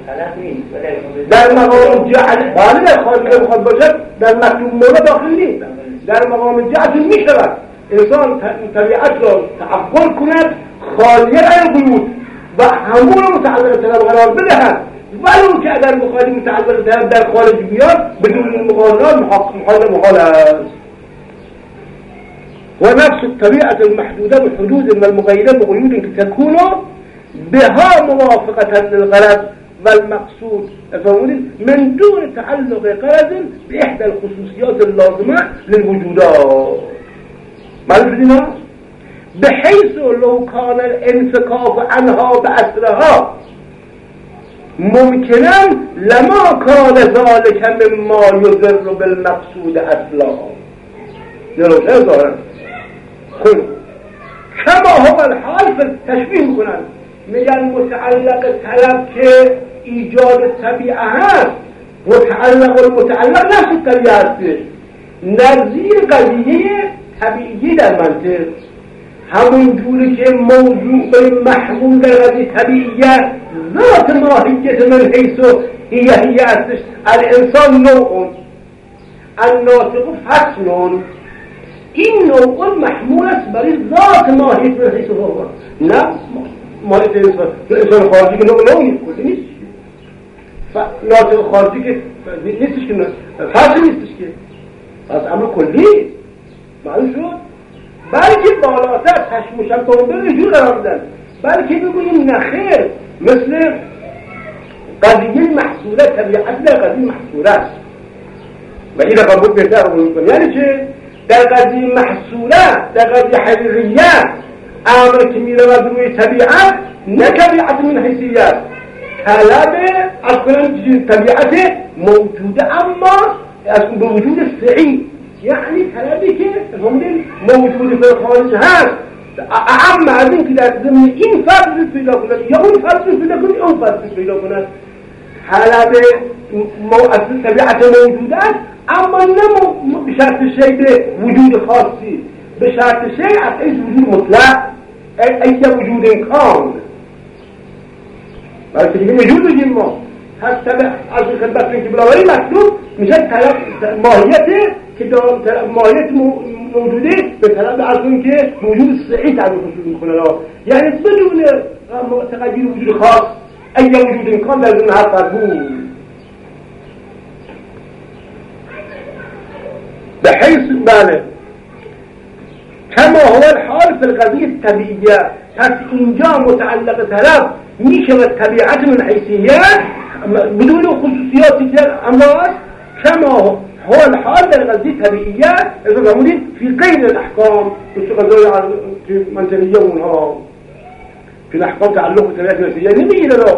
در مقام جعل بله خارج بخواد باشد در مطلوب مولا داخل نیست. در مقام جعل می شود انسان طبیعت را تعقل کند خالیه از قیود و همون رو متعلق طلب قرار بدهد، ولو که اگر مخالی متعلق طلب در خارج بیاد بدون مقارنات محال محال است. ونفس الطبيعة المحدودة بحدود والمغيرة بقيود تكون بها موافقة للغرض والمقصود من دون تعلق غرض بإحدى الخصوصيات اللازمة للوجودات. معلوم بحيث لو كان الانفكاك عنها بأسرها ممكنا لما كان ذلك مما يضر بالمقصود أصلا. يلو شيء ظاهرا كما هو الحال في التشبيه میکنن میگن متعلق طلب که ایجاد طبیعه هست متعلق المتعلق نفس طبیعه هست نظیر قضیه طبیعی در منطق همون جوری که موضوع به محمول در قضیه طبیعیه ذات ماهیت من حیث هی هی هستش الانسان نوع الناطق فصل این نوع محمول است برای ذات ماهیت من حیث هو نه ماهیت انسان انسان خارجی که نوع نوعی کلی نیست ناطق خارجی که نیستش که فصل نیستش که پس امر کلی معلوم شد بلکه بالاتر تشموشن تونده یه جور قرار بدن بلکه بگوییم نخیر مثل قضیه محصوله طبیعت در قضیه محصوله است و این رقم بود بهتر رو میکنم یعنی چه؟ در قضیه محصوله در قضیه حقیقیت امر که میره و روی طبیعت نه طبیعت من حیثیت طلب از کنم طبیعت موجوده اما از به وجود سعی یعنی طلبی که موجود در خارج هست اعم از این که در ضمن این فرد پیدا کند یا اون فرد پیدا کند یا اون فرد پیدا کند طلب از طبیعت موجوده است اما نه به شرط شیء به وجود خاصی به شرط شیء از این وجود مطلق ای وجود امکان بلکه دیگه وجود بگیم ما هست از خدمت که بلاوری مطلوب میشه طلب ماهیت که ماهیت موجوده به طلب از اون که وجود صحیح تعریف میکنه یعنی بدون تغییر وجود خاص ای وجود امکان در ضمن هر فرد بحيث بله كما هو الحال في القضية الطبيعية پس اینجا متعلق طلب میشه و طبیعت من حیثیت بدون خصوصیاتی که امراض كما هو الحال در قضیه طبیعیت اذا فرمودید في غیر الاحکام مثل قضای منطقیه اونها في الاحکام تعلق طبیعت نفسیه نمیگیره رو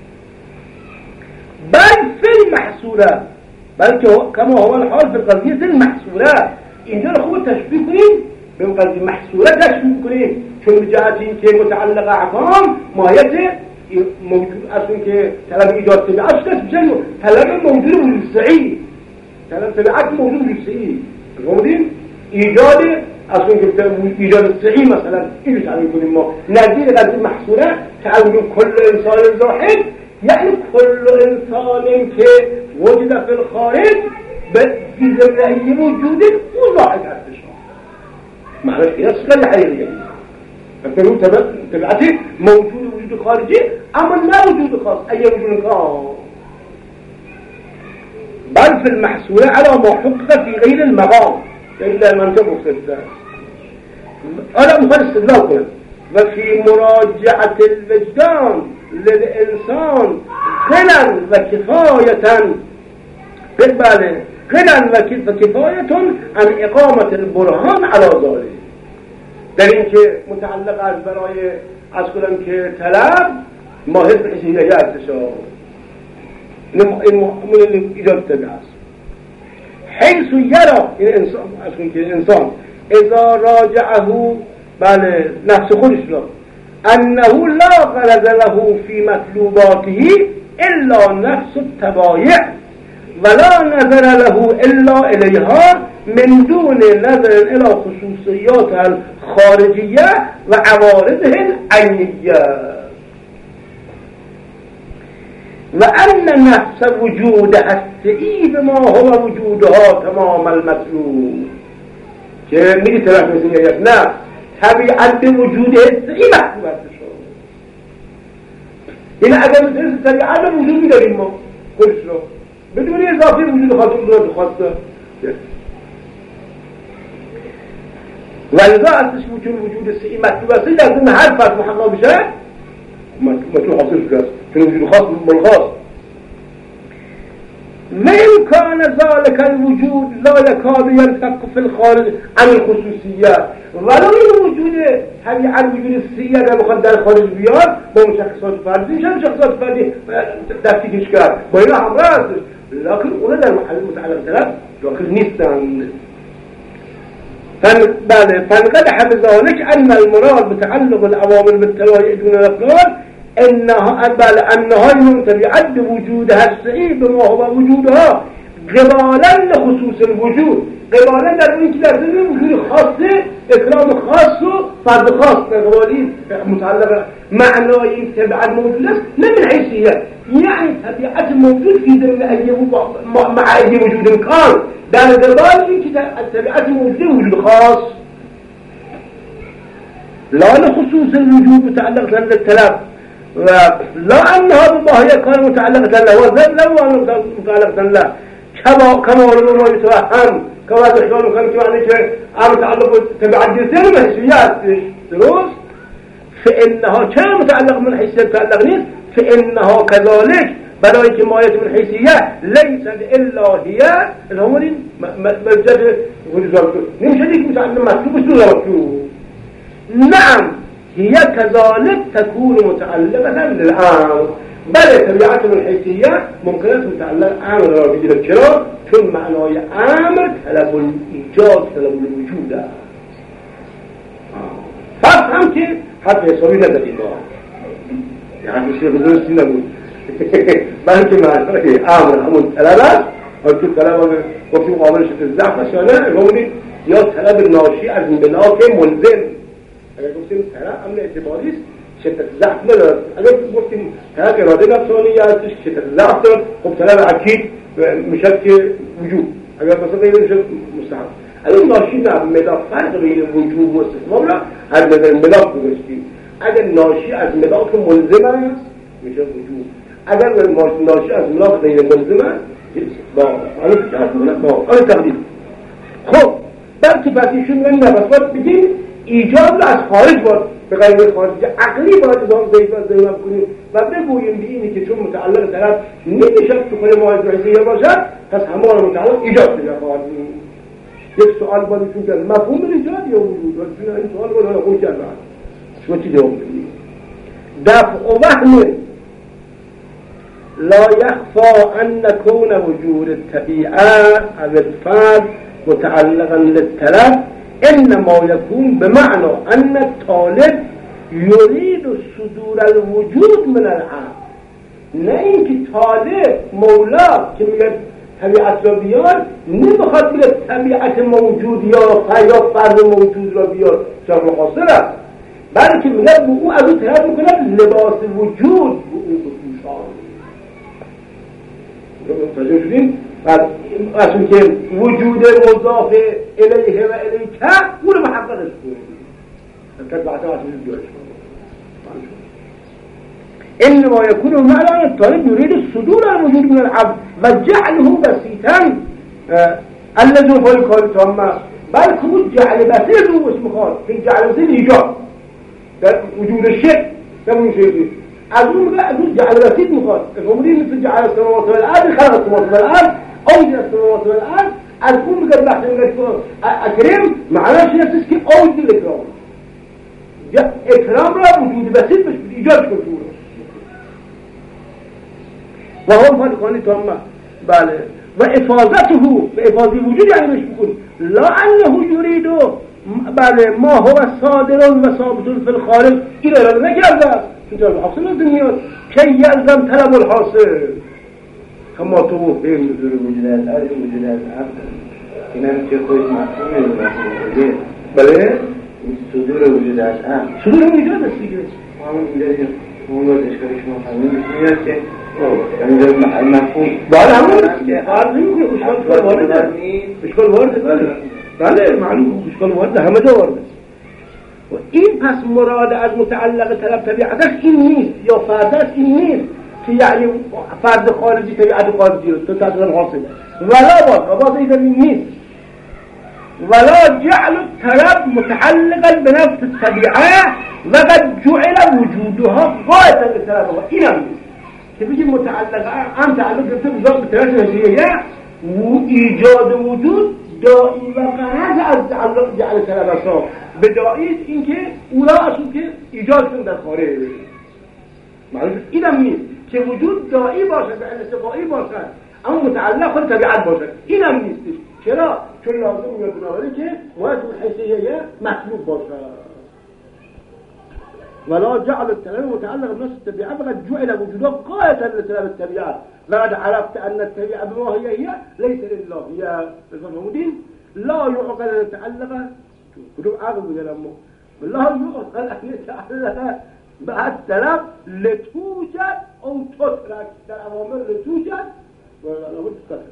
بل في المحصوله بلکه كما هو الحال في القضيه المحصوله اینجا رو خوب تشبیه کنید به قضیه محصوله تشبیه کنید چون به جهت این که متعلق احکام ماهیت موجود از اون که طلب ایجاد طبیعت است بشه طلب موجود وجود صحیح طلب طبیعت موجود وجود صحیح گفتیم ایجاد از اون که ایجاد صحیح مثلا این رو تعریف کنیم ما نظیر قضیه محصوله تعریف کل انسان زاهد یعنی کل انسان که وجود فی الخارج به ذریعه وجود او ظاهر هستش معنی این است که حقیقیه فکرون طبیعتی موجود وجود خارجی اما نه وجود خاص ای وجود خاص بل في المحصولة على ما حقق في غير المقام إلا المنطق مختلفة أنا مخلص استدلال كنا وفي مراجعة الوجدان للإنسان غنى وكفاية بالبالي غنى وكفاية عن إقامة البرهان على ذلك در این که متعلق از برای از کنم که طلب ماهر به حسیه هستش این ایجاد طبیعه است حیث یرا این انسان از کنم که انسان اذا راجعه بله نفس خودش را انه لا غرض له في مطلوباته الا نفس التبایع ولا نظر له الا الیها من دون نظر الى خصوصیات الخارجیه و عوارضه العینیه وأن نفس وجودها السعيد ما هو وجودها تمام المطلوب که میگی طرف مثل نه طبیعت وجود حسی محبوب هست شما این اگر مثل طبیعت وجود میداریم ما خودش رو بدون اضافه وجود خاطر رو خواسته ولذا اصلش وجود وجود حسی محبوب هست لازم هر فرد محقق بشه مطلوب حاصل شده چون وجود خاص ملغاص وإن كان ذلك الوجود لا يكاد ينفك في الخارج عن الخصوصية ولو این وجود طبیعت الوجود السیه اگر بخواد در خارج بیاد با مشخصات فردی میشه مشخصات فردی دستیش کرد با اینا همراه هستش لكن اونا در محل متعلق طرف داخل نیستن فانقدح بذلك أن المراد بتعلق الأوامر بالتوابع دون الأفعال انها بل انها يعد وجودها السعي بما هو وجودها قبالا لخصوص الوجود قبالا در این که در ضمن وجود خاصه اکرام خاص و فرد خاص در قبالی متعلق معنای طبیعت موجود است نه من حیثیت یعنی طبیعت موجود فی ضمن ایه مع ایه وجود کان در قبال این که طبیعت موجود وجود خاص لا لخصوص الوجود متعلق للطلب لا أنها بالله كان متعلقة له وزن له وأنه متعلقة له كما كما ولما يتوهم كما تشلون كان يعني شيء عم تعلق تبع الجنسين من حيثيات دروس فإنها كان متعلق من حيثيات متعلقين فإنها كذلك بلاي كماية من حيثية ليس إلا هي الأمور مجد نمشي متعلق مكتوب بسورة مكتوب نعم هي كذلك تكون متعلقة للعام بل طبيعة الحيثية ممكن أن تتعلق عامل رابط الكرام ثم معنى عامل طلب الإيجاد طلب الوجود فافهم كيف حتى يسوي لنا الإيمان يعني يصير بدون سنة بود بلکه معنى عامل همون طلبات و تو طلب وفي مقابل شد الزعف شانه المولد یا طلب ناشی از ملاک ملزم اگر گفتیم طرف امن اعتباری است شدت ضعف ندارد اگر گفتیم طرف اراده نفسانی هستش شدت ضعف دارد خب طرف اکید میشد که وجود اگر مثلا غیر میشد مستحب اگر ناشی نه ملاک فرق بین وجود و استثمار را از نظر ملاک گذاشتیم اگر ناشی از ملاک ملزم است میشه وجود اگر ناشی از ملاک غیر ملزم است با آن فکر با آن تقدیم خب بلکه پس ایشون من نفسات بگیم ایجاد از خارج باید به غیر خارج عقلی باید زیبا کنیم و بگوییم به اینی که چون متعلق طرف نمیشد تو خود ماهد رحیزیه باشد پس همه آن متعلق ایجاد دیگه خواهد یک سؤال باید چون کرد مفهوم ایجاد یا وجود و چون این سؤال باید خود کرد شما چی جواب بدید دفع و وهم لا يخفى أن كون وجود الطبيعة أو الفرد متعلقا للطلب إنما يكون بمعنى أن الطالب يريد صدور الوجود من العام نه اینکه طالب مولا که میگه طبیعت را بیار نمیخواد بگه طبیعت موجود یا فرد موجود را بیار چرا مخاصره بلکه میگه او از او طلب میکنه لباس وجود به او بپوشان متوجه شدیم بعد اصلا که وجود مضاف الیه و الیکه اون رو محققش کنید که بعد اصلا بیارش انما يكون معنى الطالب يريد الصدور الوجود من العبد وجعله بسيطا الذي هو الكون تمام بل كون جعل بسيط هو اسمه خاص في جعل بسيط ايجاد وجود الشيء كم شيء أقول لا أقول جعل بسيط مخاص الأمرين مثل جعل السماوات والأرض خلق السماوات والأرض أوجد السماوات والأرض أقول لك بحث أكرم معناه شيء نفسك أوجد الإكرام إكرام را وجود بسيط مش بالإيجاد كنتوره وهو فرقاني تمام بله وإفاظته بإفاظة وجود يعني مش بكون لا أنه يريد بله ما هو صادر وثابت في الخارج إلى لا نجرد اینجا حاصل الدنيا كي يلزم طلب الحاصل كما توفي نزول وجود الأرض وجود الأرض إن أنت خوش مفهوم بله صدور وجود الأرض صدور وجود است دیگه همون اینجا اون رو اشکالی شما فهمید میاد که یعنی مفهوم بله همون که فرض نمی‌کنه اشکال وارد نیست اشکال وارد بله بله معلوم اشکال وارد همه جا وارد و این پس مراد از متعلق طلب طبیعتش این نیست یا فردش این نیست که یعنی فرد خارجی طبیعت خارجی رو تو تصور حاصل ولا باز باز این نیست ولا جعل الطلب متعلقا بنفس الطبيعه وقد جعل وجودها غايه لطلبها این هم نیست که بگیم متعلقه هم تعلق گرفته به طبیعت حسیه و ایجاد وجود دائی و قرض از تعلق جعل طلب اصلا به دائی اینکه اولا اصلا که ایجاد کنه در خارج معلوم این هم نیست که وجود دائی باشد و انتفاعی باشد اما متعلق خود طبیعت باشد این هم نیستش چرا؟ چون لازم میاد بنابراین که باید حسیه مطلوب باشد ولا جعل الطلب متعلق بنفس الطبيعة فقد جعل وجوده غاية لطلب الطبيعة وقد عرفت أن الطبيعة بما هي هي ليس لله هي المفهومين لا يعقل أن يتعلق كتب عقل بجلمه لا يعقل أن يتعلق مع الطلب لتوجد أو تترك در أوامر لتوجد ولا بد تترك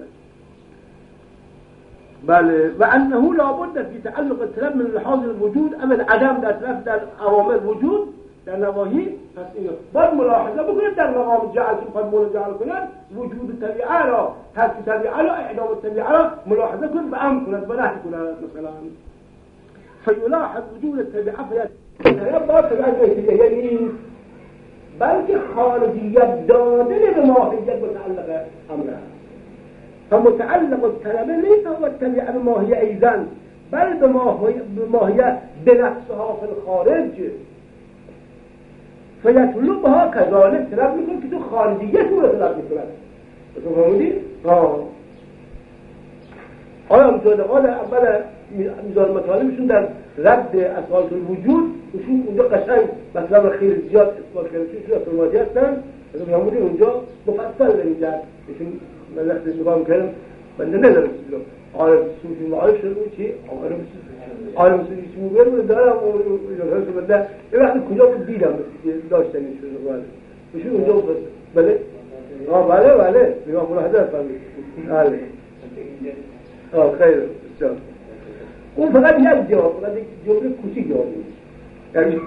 بل وأنه لا بد في تعلق الطلب من لحاظ الوجود أما العدم در طرف در أوامر وجود در نواهی پس اینو باید ملاحظه بکنید در مقام جعل که باید ملاحظه کنید وجود طبیعه را ترک طبیعه را اعدام طبیعه را ملاحظه کنید و امر کنید و نهی کنید مثلا فیلاحظ وجود الطبیعه فیلاحظ با طبیعه حسیه یعنی بلکه خارجیت دادن به ماهیت متعلق امره فمتعلق الطلب ليس هو الطبيعة بما هي أيضا بل بما هي بنفسها في الخارج فيطلبها كذلك طلب میکنه که تو خارجیت رو طلب میکنه تو فهمیدی؟ آه آیا همطور قال اول میزان مطالبشون در رد اساس الوجود وشون اونجا قشنگ مثلا خیلی زیاد اثبات کرده چون افرماتی هستن تو فهمیدی اونجا مفصل نمیجد ایشون من وقتی نگاه میکردم بنده ندارم چیزی عالم سوفی معارف شده بود چی؟ عالم سوفی چی موگر بود دارم یادهاشو بنده یه وقتی کجا بود دیدم داشتنی شده بله بشون اونجا بود بله آه بله بله نگاه ملاحظه فرمید بله آه خیلی بسیار اون فقط یک جواب فقط یک جمله کوچیک جواب یعنی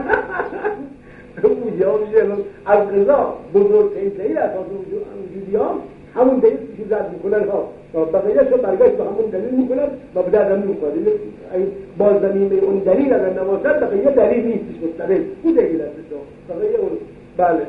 اون جواب میشه از قضا بزرگترین دلیل اساس وجودی ها همون دلیل که زد میکنن ها و بقیه شو برگشت به همون دلیل میکنن و به در زمین میکنن این باز زمین اون دلیل اگر نباشد بقیه دلیل نیستش مستقل اون دلیل هستش بقیه اون بله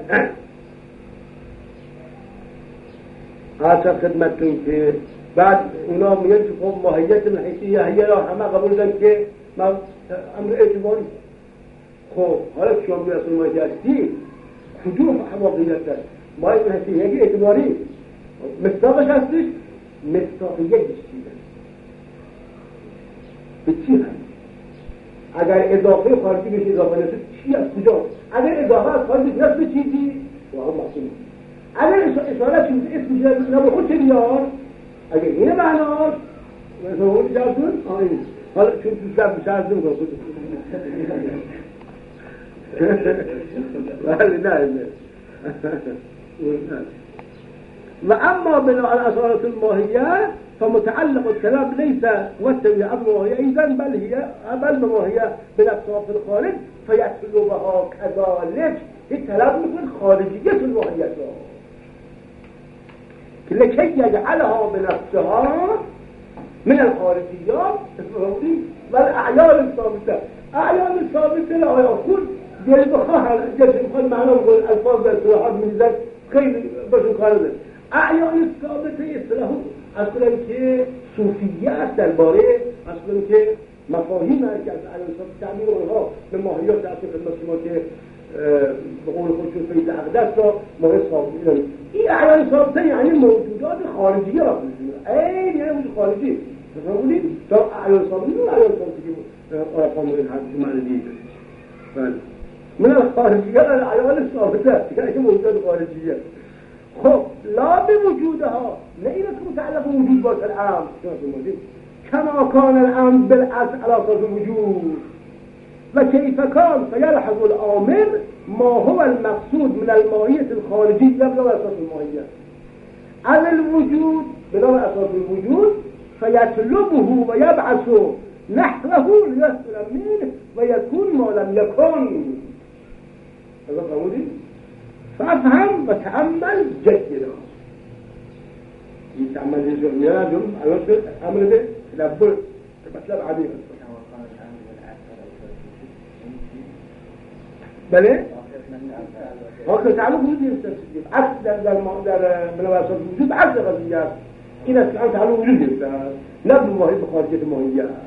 آسف خدمتتون که بعد اونا میگن که خب ماهیت الحسیه هیه را همه قبول دارن که امر اعتباری خب حالا که شما میرسون ماهیت هستی کدوم واقعیت دست ماهیت الحسیه اعتباری مصداقش هستش مصداقیه چیزه به چی هست اگر اضافه خارجی بشه اضافه نشد چی از کجا اگر اضافه از خارجی نشد به چیزی واقعا محسوم اگر اشاره چیز اسمش نبا خود چه بیار اگر اینه معناست مثلا اون جاتون آین حالا چون تو شب میشه از نمیگم خود بله نه نه وأما بناء الأصالة الماهية فمتعلق الكلام ليس والتبعة بما أيضا بل هي بل بما هي بنفسها في الخارج فيطلبها كذلك الكلام من خارجية الماهية لكي يجعلها بنفسها من الخارجيات والأعيان الثابتة أعيان الثابتة لا يكون يلبخها يلبخها معنى الألفاظ والإصطلاحات من ذلك خير بشر خالده اعیان ثابته اصطلاح اصلا که صوفیه است درباره اصلا که مفاهیم هست که از اعیان ثابته تعبیر اونها به ماهیات در خدمت شما که به قول خودشون فیض اقدس را ماهی ثابته این اعیان ثابته یعنی موجودات خارجی را این یعنی موجود خارجی بفهمونید تا اعیان ثابته اون اعیان ثابته که آرفان این حدیث معنی دیگه من الخارجیات الاعیان ثابته یعنی موجودات خارجیه خب لا بوجودها نه اینه که متعلق وجود باشه الامر كما كان الامر بالاصل على اساس الوجود و کیف کان فیلحظ الامر ما هو المقصود من الماهیت الخارجی یا بلا اساس الماهیت على الوجود بلا اساس الوجود فیطلبه و یبعث نحوه لیحصل منه و یکون ما لم یکن. هذا قولي فافهم وتأمل جيدا. يتأمل جيدا جم على أمر ده تدبر مطلب عديد. بله؟ آخر تعلق وجود يستجيب عكس در در در بنواسط وجود عكس قضية. این اصلا تعلق وجود يستجيب. لا بالماهية بخارجية الماهية.